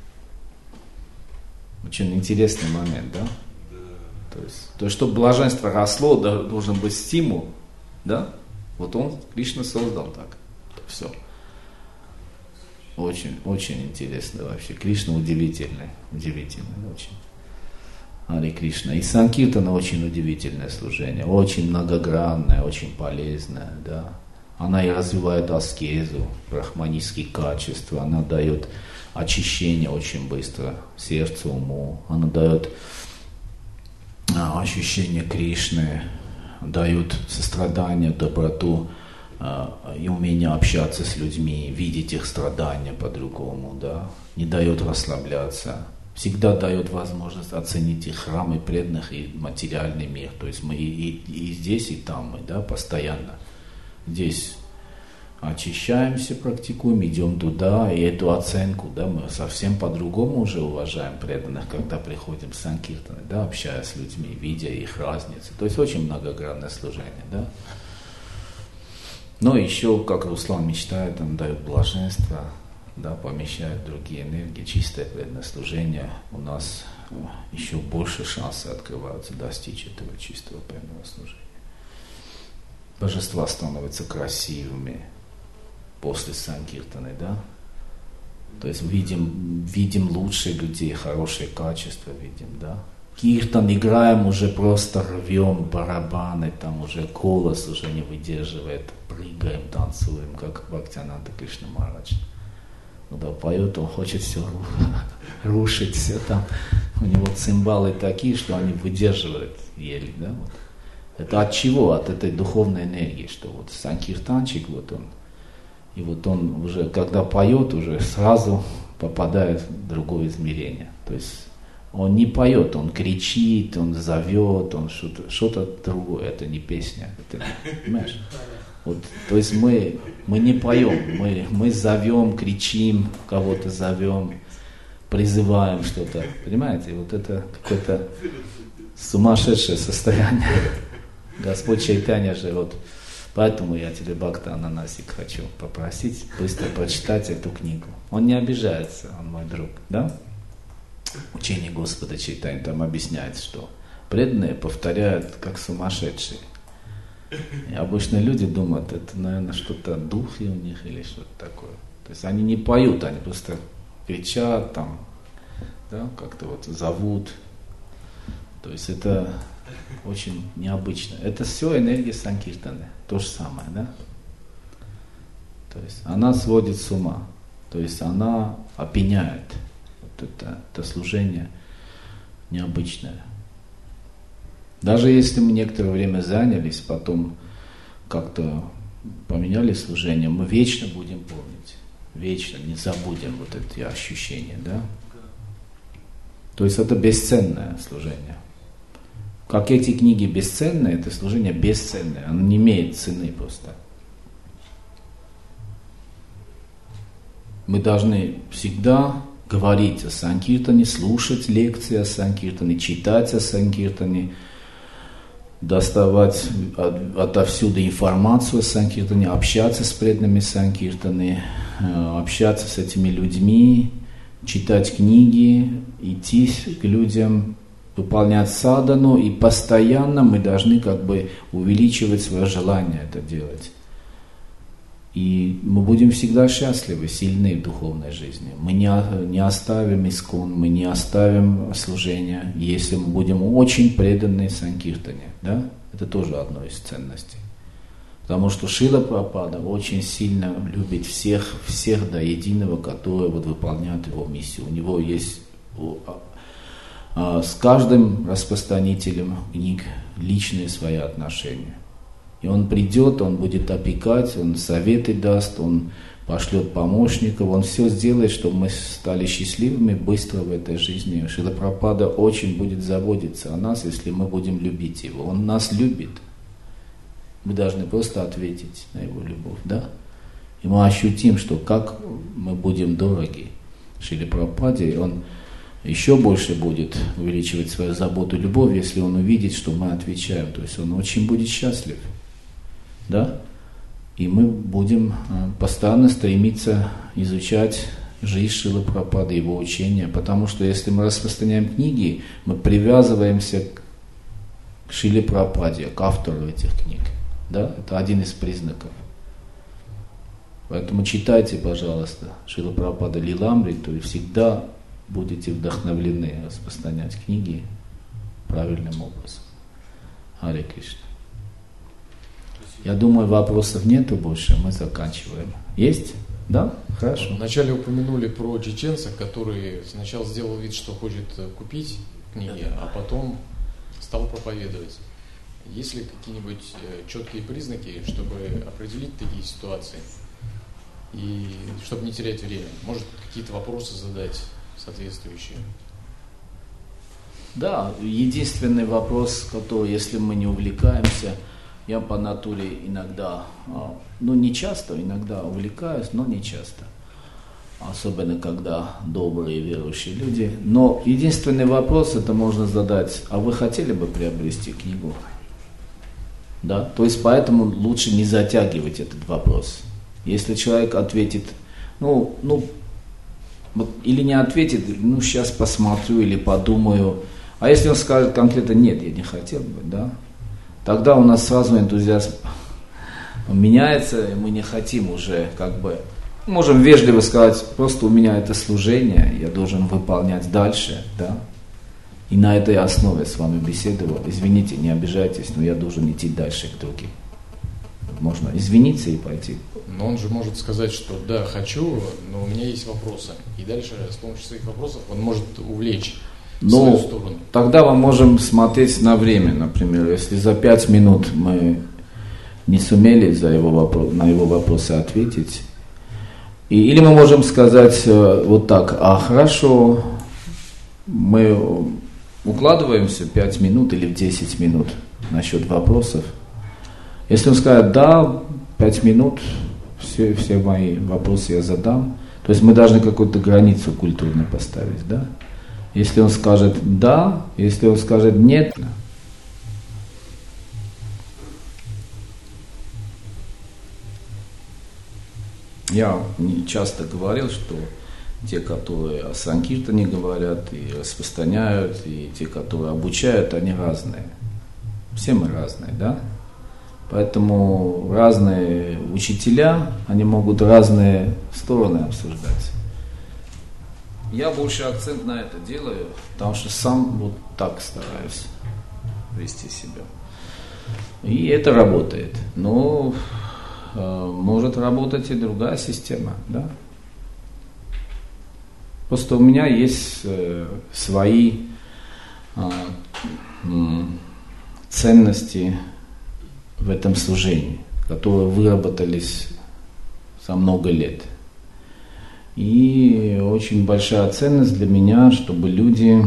Очень интересный момент, да? То есть, то есть, чтобы блаженство росло, должен быть стимул, да? Вот он, Кришна создал так. Все. Очень, очень интересно вообще. Кришна удивительный, удивительный очень. Харе Кришна. И Санкиртана очень удивительное служение, очень многогранное, очень полезное, да. Она и развивает аскезу, брахманистские качества, она дает очищение очень быстро сердцу, уму, она дает а, ощущение Кришны, дает сострадание, доброту а, и умение общаться с людьми, видеть их страдания по-другому, да, не дает расслабляться. Всегда дает возможность оценить и храмы преданных, и материальный мир. То есть мы и, и, и здесь, и там мы, да, постоянно. Здесь очищаемся, практикуем, идем туда, и эту оценку, да, мы совсем по-другому уже уважаем преданных, когда приходим в Санкиртаны, да, общаясь с людьми, видя их разницу. То есть очень многогранное служение, да. Но еще, как Руслан мечтает, он дает блаженство, да, помещает другие энергии, чистое преданное служение, у нас еще больше шансов открываются достичь этого чистого преданного служения. Божества становятся красивыми после Санкиртаны, да? То есть видим, видим лучшие людей, хорошие качества видим, да? Киртан играем, уже просто рвем барабаны, там уже голос уже не выдерживает, прыгаем, танцуем, как Бхактивинода Кришна Махарадж. Когда поет, он хочет все рушить, все там. У него цимбалы такие, что они выдерживают еле, да? Вот. Это от чего? От этой духовной энергии, что вот санкиртанчик, вот он И вот он уже, когда поет, уже сразу попадает в другое измерение. То есть он не поет, он кричит, он зовет, он что-то, что-то другое, это не песня. Это, понимаешь? Вот, то есть мы, мы не поем, мы, мы зовем, кричим, кого-то зовем, призываем что-то. Понимаете? Вот это какое-то сумасшедшее состояние. Господь Чайтанья же вот. Поэтому я тебе, Бхакта Ананасик, хочу попросить быстро прочитать эту книгу. Он не обижается, он мой друг, да? Учение Господа Чайтаньи там объясняет, что преданные повторяют как сумасшедшие. И обычно люди думают, это, наверное, что-то духи у них или что-то такое. То есть они не поют, они просто кричат там, да, как-то вот зовут. То есть это очень необычно. Это все энергия санкиртаны. То же самое, да? То есть она сводит с ума. То есть она опьяняет. Вот это, это служение необычное. Даже если мы некоторое время занялись, потом как-то поменяли служение, мы вечно будем помнить. Вечно не забудем вот эти ощущения, да? То есть это бесценное служение. Как эти книги бесценные, это служение бесценное, оно не имеет цены просто. Мы должны всегда говорить о санкиртане, слушать лекции о санкиртане, читать о санкиртане, доставать от, отовсюду информацию о санкиртане, общаться с преданными санкиртаны, общаться с этими людьми, читать книги, идти к людям, выполнять садану, и постоянно мы должны как бы увеличивать свое желание это делать. И мы будем всегда счастливы, сильны в духовной жизни. Мы не, не оставим искон, мы не оставим служение, если мы будем очень преданы санкиртане. Да? Это тоже одно из ценностей. Потому что Шрила Прабхупада очень сильно любит всех, всех до единого, которые вот выполняют его миссию. У него есть с каждым распространителем книг личные свои отношения. И он придет, он будет опекать, он советы даст, он пошлет помощников, он все сделает, чтобы мы стали счастливыми быстро в этой жизни. Шрила Прабхупада очень будет заботиться о нас, если мы будем любить его. Он нас любит. Мы должны просто ответить на его любовь, да? И мы ощутим, что как мы будем дороги Шриле Прабхупаде, и он еще больше будет увеличивать свою заботу и любовь, если он увидит, что мы отвечаем. То есть он очень будет счастлив. Да? И мы будем постоянно стремиться изучать жизнь Шрилы Прабхупады, его учения, потому что если мы распространяем книги, мы привязываемся к Шриле Прабхупаде, к автору этих книг. Да? Это один из признаков. Поэтому читайте, пожалуйста, Шрила Прабхупада Лиламриту, и всегда будете вдохновлены распространять книги правильным образом. Харе Кришна. Я думаю, вопросов нету больше, мы заканчиваем. Есть? Да? Хорошо. Вначале упомянули про чеченца, который сначала сделал вид, что хочет купить книги, а потом стал проповедовать. Есть ли какие-нибудь четкие признаки, чтобы определить такие ситуации? И чтобы не терять время, может какие-то вопросы задать соответствующие? Да, единственный вопрос, который, если мы не увлекаемся, я по натуре иногда, ну не часто, иногда увлекаюсь, но не часто. Особенно, когда добрые верующие люди. Но единственный вопрос, это можно задать, а вы хотели бы приобрести книгу? Да? То есть, поэтому лучше не затягивать этот вопрос. Если человек ответит, ну, ну, вот, или не ответит, ну, сейчас посмотрю или подумаю. А если он скажет конкретно, нет, я не хотел бы, да, тогда у нас сразу энтузиазм меняется, и мы не хотим уже, как бы, можем вежливо сказать, просто у меня это служение, я должен выполнять дальше, да, и на этой основе с вами беседовал. Извините, не обижайтесь, но я должен идти дальше к другим. Можно извиниться и пойти. Но он же может сказать, что да, хочу, но у меня есть вопросы. И дальше с помощью своих вопросов он может увлечь в свою сторону. Тогда мы можем смотреть на время, например. Если за пять минут мы не сумели за его вопрос, на его вопросы ответить, И, или мы можем сказать э, вот так: а хорошо, мы укладываемся пять минут или в десять минут насчет вопросов. Если он скажет: да, пять минут, все, все мои вопросы я задам. То есть мы должны какую-то границу культурно поставить, да? Если он скажет да, если он скажет нет. Я часто говорил, что те, которые о Санкиртане говорят и распространяют, и те, которые обучают, они разные. Все мы разные, да? Поэтому разные учителя, они могут разные стороны обсуждать. Я больше акцент на это делаю, потому что сам вот так стараюсь вести себя. И это работает. Но э, может работать и другая система, да? Просто у меня есть э, свои э, э, ценности в этом служении, которые выработались за много лет. И очень большая ценность для меня, чтобы люди,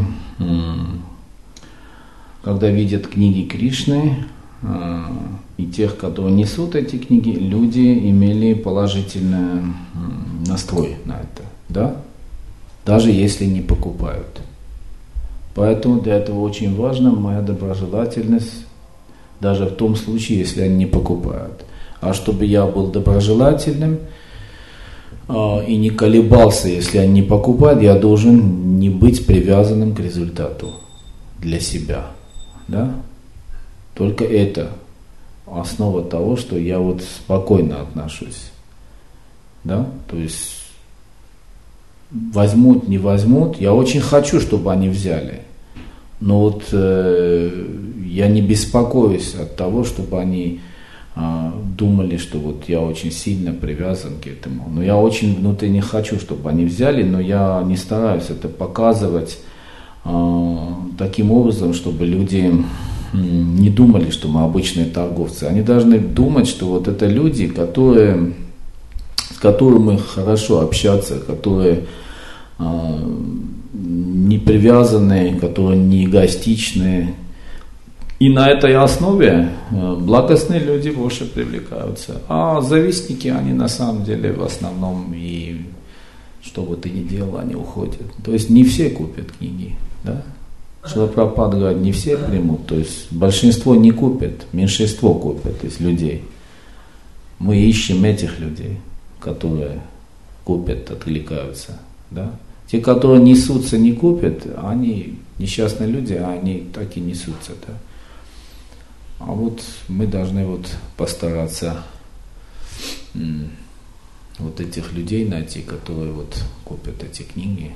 когда видят книги Кришны, и тех, которые несут эти книги, люди имели положительный настрой на это, да? Даже если не покупают. Поэтому для этого очень важна моя доброжелательность, даже в том случае, если они не покупают. А чтобы я был доброжелательным и не колебался, если они не покупают, я должен не быть привязанным к результату для себя. Да? Только это основа того, что я вот спокойно отношусь. Да? То есть возьмут, не возьмут, я очень хочу, чтобы они взяли. Но вот э, я не беспокоюсь от того, чтобы они э, думали, что вот я очень сильно привязан к этому. Но я очень внутренне хочу, чтобы они взяли, но я не стараюсь это показывать э, таким образом, чтобы люди э, не думали, что мы обычные торговцы. Они должны думать, что вот это люди, которые, с которыми хорошо общаться, которые э, не привязанные, которые не эгоистичные. И на этой основе благостные люди больше привлекаются. А завистники, они на самом деле в основном, и что бы ты ни делал, они уходят. То есть не все купят книги. Да? Шрила Прабхупада говорит, не все примут. То есть большинство не купят, меньшинство купят из людей. Мы ищем этих людей, которые купят, откликаются. Да? Те, которые несутся, не купят, они несчастные люди, а они так и несутся. Да? А вот мы должны вот постараться м- вот этих людей найти, которые вот купят эти книги.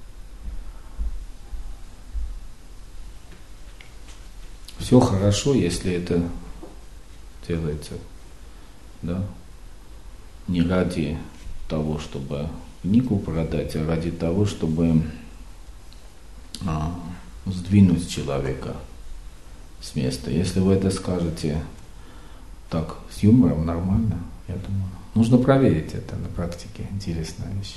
Все хорошо, если это делается, да, не ради того, чтобы книгу продать, а ради того, чтобы а, сдвинуть человека с места. Если вы это скажете так, с юмором, нормально, я думаю. Нужно проверить это на практике. Интересная вещь.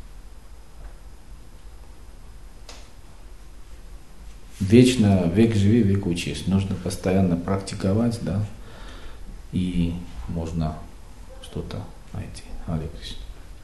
Вечно, век живи, век учись. Нужно постоянно практиковать, да, и можно что-то найти. Харе Кришна.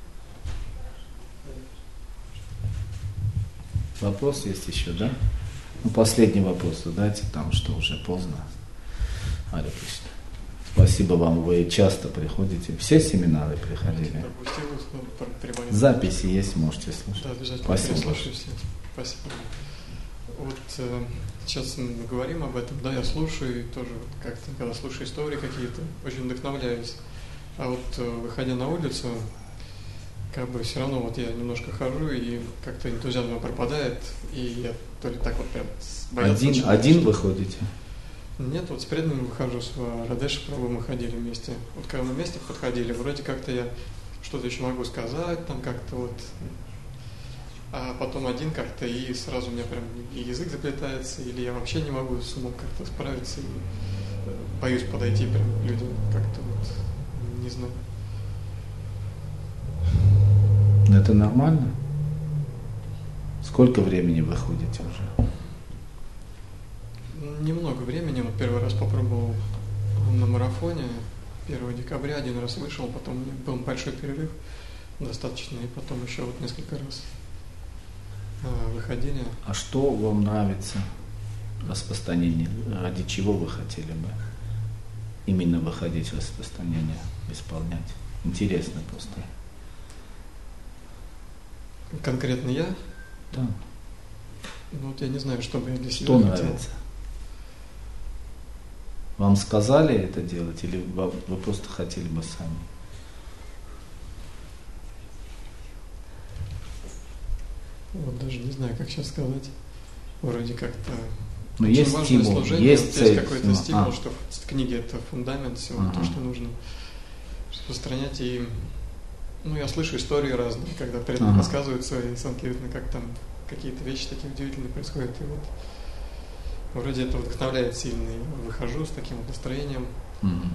Вопрос есть еще, да? Ну, последний вопрос задайте, потому что уже поздно. Харе Кришна. Спасибо вам, вы часто приходите. Все семинары приходили? Записи есть, можете слушать. Да, обязательно. Спасибо. Спасибо. Вот э, сейчас мы говорим об этом, да, я слушаю, и тоже как-то, когда слушаю истории какие-то, очень вдохновляюсь. А вот э, выходя на улицу, как бы все равно вот я немножко хожу, и как-то энтузиазм пропадает, и я то ли так вот прям боялся. Один, начинать, один что... вы ходите? Нет, вот с преданными выхожу, с Радешей Прабху мы ходили вместе. Вот когда мы вместе подходили, вроде как-то я что-то еще могу сказать, там как-то вот... А потом один как-то, и сразу у меня прям и язык заплетается, или я вообще не могу с умом как-то справиться, и боюсь подойти прям к людям, как-то вот, не знаю. Это нормально? Сколько времени вы ходите уже? Немного времени. Вот первый раз попробовал на марафоне. первого декабря один раз вышел, потом был большой перерыв достаточно, и потом еще вот несколько раз а, выходили. А что вам нравится в распространении? Ради чего вы хотели бы именно выходить в распространение, исполнять? Интересно просто. Конкретно я? Да. Ну вот я не знаю, что бы я для себя Что хотел. нравится? Вам сказали это делать, или вы просто хотели бы сами? Вот даже не знаю, как сейчас сказать. Вроде как-то Но очень есть важное стимул, служение, есть вот цель. есть какой-то Ну, стимул, а. что в книге это фундамент всего, Ага. то, что нужно распространять. И ну, я слышу истории разные, когда преданные Ага. рассказывают свои санкиртаны, как там какие-то вещи такие удивительные происходят. И вот вроде это вдохновляет сильно. И выхожу с таким вот настроением. Мгм.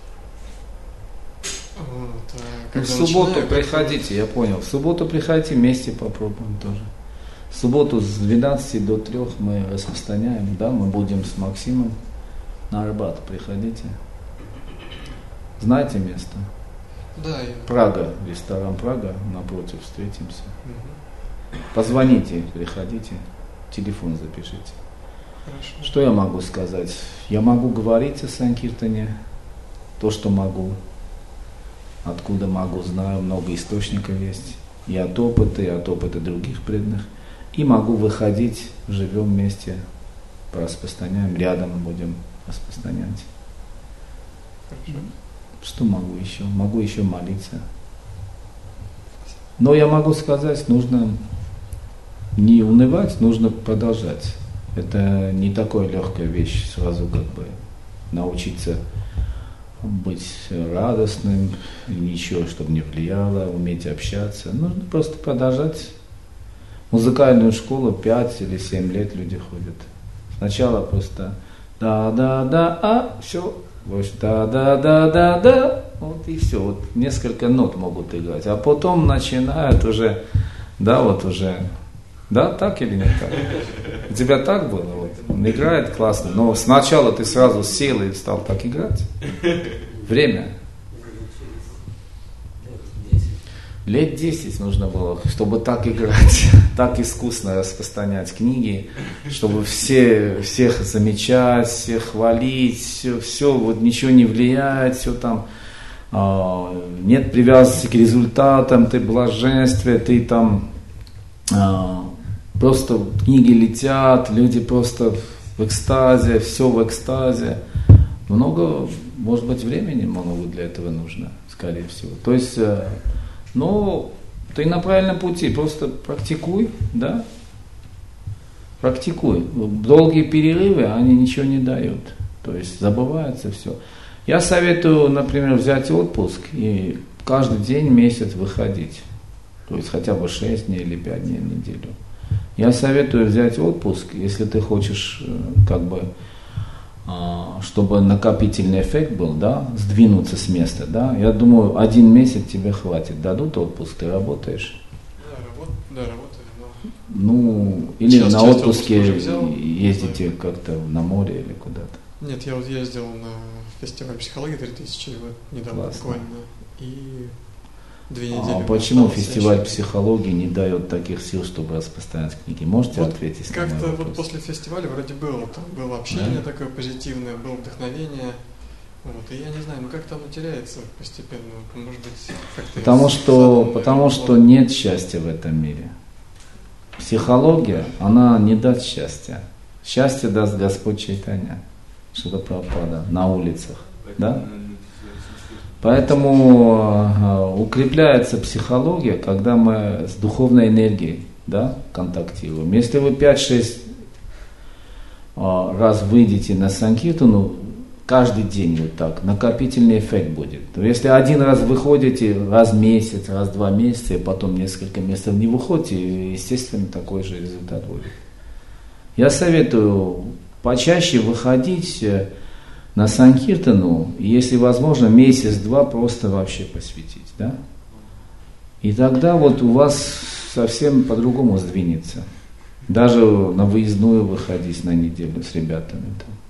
Вот, а Ну, когда в субботу начинаю, приходите, я понял. В субботу приходите, вместе попробуем тоже. В субботу с двенадцати до трёх мы распространяем, да, мы будем с Максимом на Арбат. Приходите. Знаете место? Да, я... Прага, ресторан Прага, напротив встретимся. Мгм. Позвоните, приходите, телефон запишите. Хорошо. Что я могу сказать? Я могу говорить о Санкиртане, то, что могу. Откуда могу, знаю, много источников есть. И от опыта, и от опыта других преданных. И могу выходить, живем вместе, распространяем, рядом будем распространять. Хорошо. Что могу еще? Могу еще молиться. Но я могу сказать, нужно не унывать, нужно продолжать. Это не такая легкая вещь, сразу как бы научиться быть радостным, ничего, чтобы не влияло, уметь общаться. Нужно просто продолжать. В музыкальную школу пять или семь лет люди ходят. Сначала просто да-да-да, а, все, да-да-да-да-да, вот и все. Вот несколько нот могут играть. А потом начинают уже, да, вот уже, да, так или не так? У тебя так было? Вот. Он играет классно, но сначала ты сразу сел и стал так играть. Время. Лет десять нужно было, чтобы так играть, так искусно распространять книги, чтобы все, всех замечать, всех хвалить, все, все вот ничего не влияет, все там, э, нет привязанности к результатам, ты блаженствие, ты там, э, просто книги летят, люди просто в экстазе, все в экстазе. Много, может быть, времени много для этого нужно, скорее всего. То есть, э, ну, ты на правильном пути, просто практикуй, да? Практикуй. Долгие перерывы, они ничего не дают. То есть забывается все. Я советую, например, взять отпуск и каждый день, месяц выходить. То есть хотя бы шесть дней или пять дней в неделю. Я советую взять отпуск, если ты хочешь, как бы, чтобы накопительный эффект был, да, сдвинуться с места, да. Я думаю, один месяц тебе хватит. Дадут отпуск, ты работаешь. Да, работ, да, работаю, но... Ну, или Сейчас на часто отпуске отпуск уже взял, ездите да. как-то на море или куда-то. Нет, я вот ездил на фестиваль психологии три тысячи вот недавно Классно. буквально, и две недели. А мне почему осталось, фестиваль я еще- психологии не дает таких сил, чтобы распространять книги? Можете Вот ответить на мой Как-то вопрос? вот после фестиваля вроде было, там было общение Да? такое позитивное, было вдохновение. Вот, и я не знаю, ну как-то оно теряется постепенно. Может быть, как-то... я Потому с- что, задом, потому наверное, что вот. нет счастья в этом мире. Психология, она не даст счастья. Счастье даст Господь Чайтанья, Шрила Прабхупада, на улицах. Да? Поэтому э, укрепляется психология, когда мы с духовной энергией, да, контактируем. Если вы пять-шесть э, раз выйдете на санкиртану, каждый день вот так, накопительный эффект будет. То если один раз выходите, раз в месяц, раз в два месяца, и потом несколько месяцев не выходите, естественно, такой же результат будет. Я советую почаще выходить на санкиртану, если возможно, месяц-два просто вообще посвятить, да? И тогда вот у вас совсем по-другому сдвинется. Даже на выездную выходить на неделю с ребятами.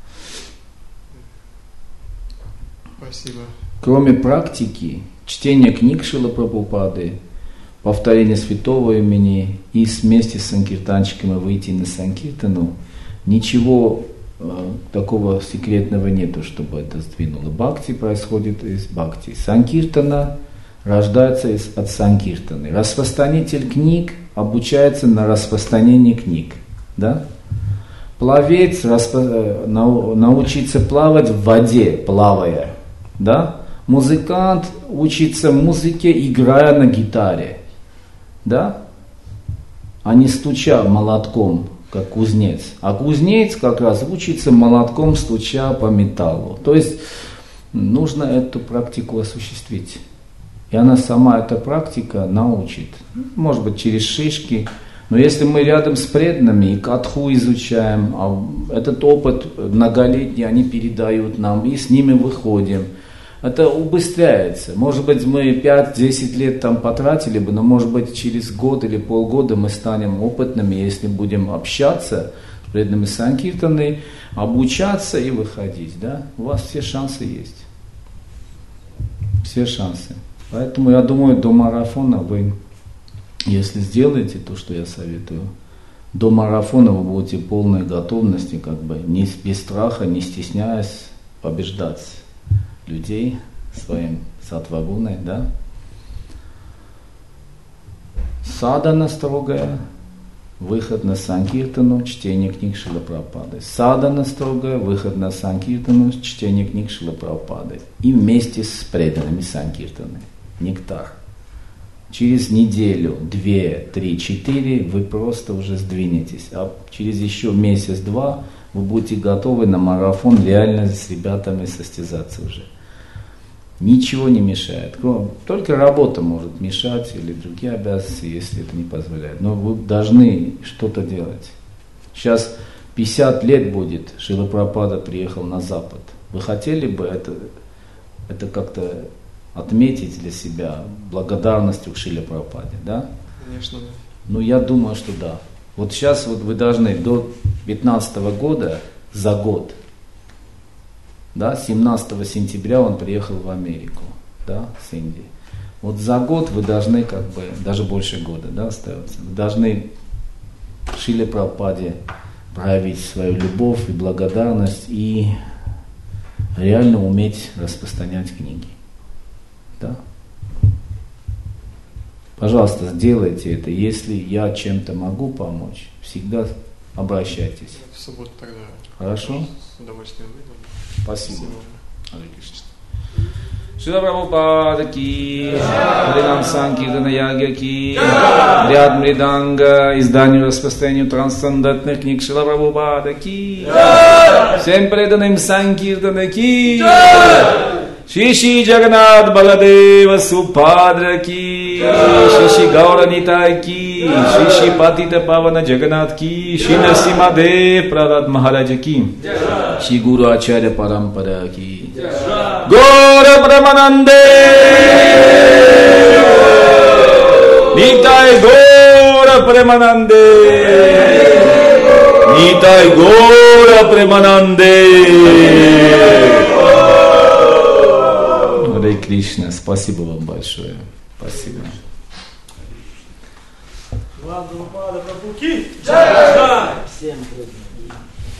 Спасибо. Кроме практики, чтения книг Шрила Прабхупады, повторения святого имени и вместе с санкиртанчиками выйти на санкиртану, ничего э, такого секретного нету, чтобы это сдвинуло. Бхакти происходит из бхакти. Санкиртана рождается из, от санкиртаны. Распространитель книг обучается на распространении книг. Да? Пловец распро... нау... научится плавать в воде, плавая. Да? Музыкант учится музыке, играя на гитаре. Да? А не стуча молотком, как кузнец. А кузнец как раз учится молотком, стуча по металлу. То есть нужно эту практику осуществить. И она сама, эта практика, научит. Может быть, через шишки. Но если мы рядом с преданными и катху изучаем, а этот опыт многолетний они передают нам, и с ними выходим, это убыстряется. Может быть, мы пять-десять лет там потратили бы, но может быть через год или полгода мы станем опытными, если будем общаться с преданными санкиртаны, обучаться и выходить. Да? У вас все шансы есть. Все шансы. Поэтому я думаю, до марафона вы, если сделаете то, что я советую, до марафона вы будете в полной готовности, как бы, не, без страха, не стесняясь, побеждать людей своим сатвагуной, да? Садана строгая, выход на санкиртану, чтение книг Шрила Прабхупады. Садана строгая, выход на санкиртану, чтение книг Шрила Прабхупады. И вместе с преданными санкиртаны. Нектар. Через неделю, две, три, четыре вы просто уже сдвинетесь. А через еще месяц-два вы будете готовы на марафон реально с ребятами состязаться уже. Ничего не мешает. Только работа может мешать или другие обязанности, если это не позволяет. Но вы должны что-то делать. Сейчас пятьдесят лет будет, Шрила Прабхупада приехал на Запад. Вы хотели бы это, это как-то отметить для себя благодарностью к Шриле Прабхупаде, да? Конечно, да. Ну, я думаю, что да. Вот сейчас вот вы должны до пятнадцатого года, за год, да, семнадцатого сентября он приехал в Америку, да, с Индии. Вот за год вы должны, как бы, даже больше года, да, остается, вы должны Шриле Прабхупаде проявить свою любовь и благодарность и реально уметь распространять книги. Да? Пожалуйста, сделайте это. Если я чем-то могу помочь, всегда обращайтесь. В субботу тогда. Хорошо? С удовольствием выйду. Спасибо. Шрила Прабхупада ки, Харинам Санкиртана Ягья ки, Ряд Мриданга, изданию распространению трансцендентных книг Шрила Прабхупада ки, всем преданным Санкиртана ки, Шиши Джаганат Баладева Супадра ки, Шиши Гаура Нитай ки, Шиши Патита Павана Джаганат ки, Шри Нарсимхадев Пралад Махараджа ки, Шри Гуру Ачарья Парампара ки, Гора Брамананде, Нитай Гора Премананде, Нитай Гора Премананде. Харе Кришна, спасибо вам большое. Спасибо. Всем привет.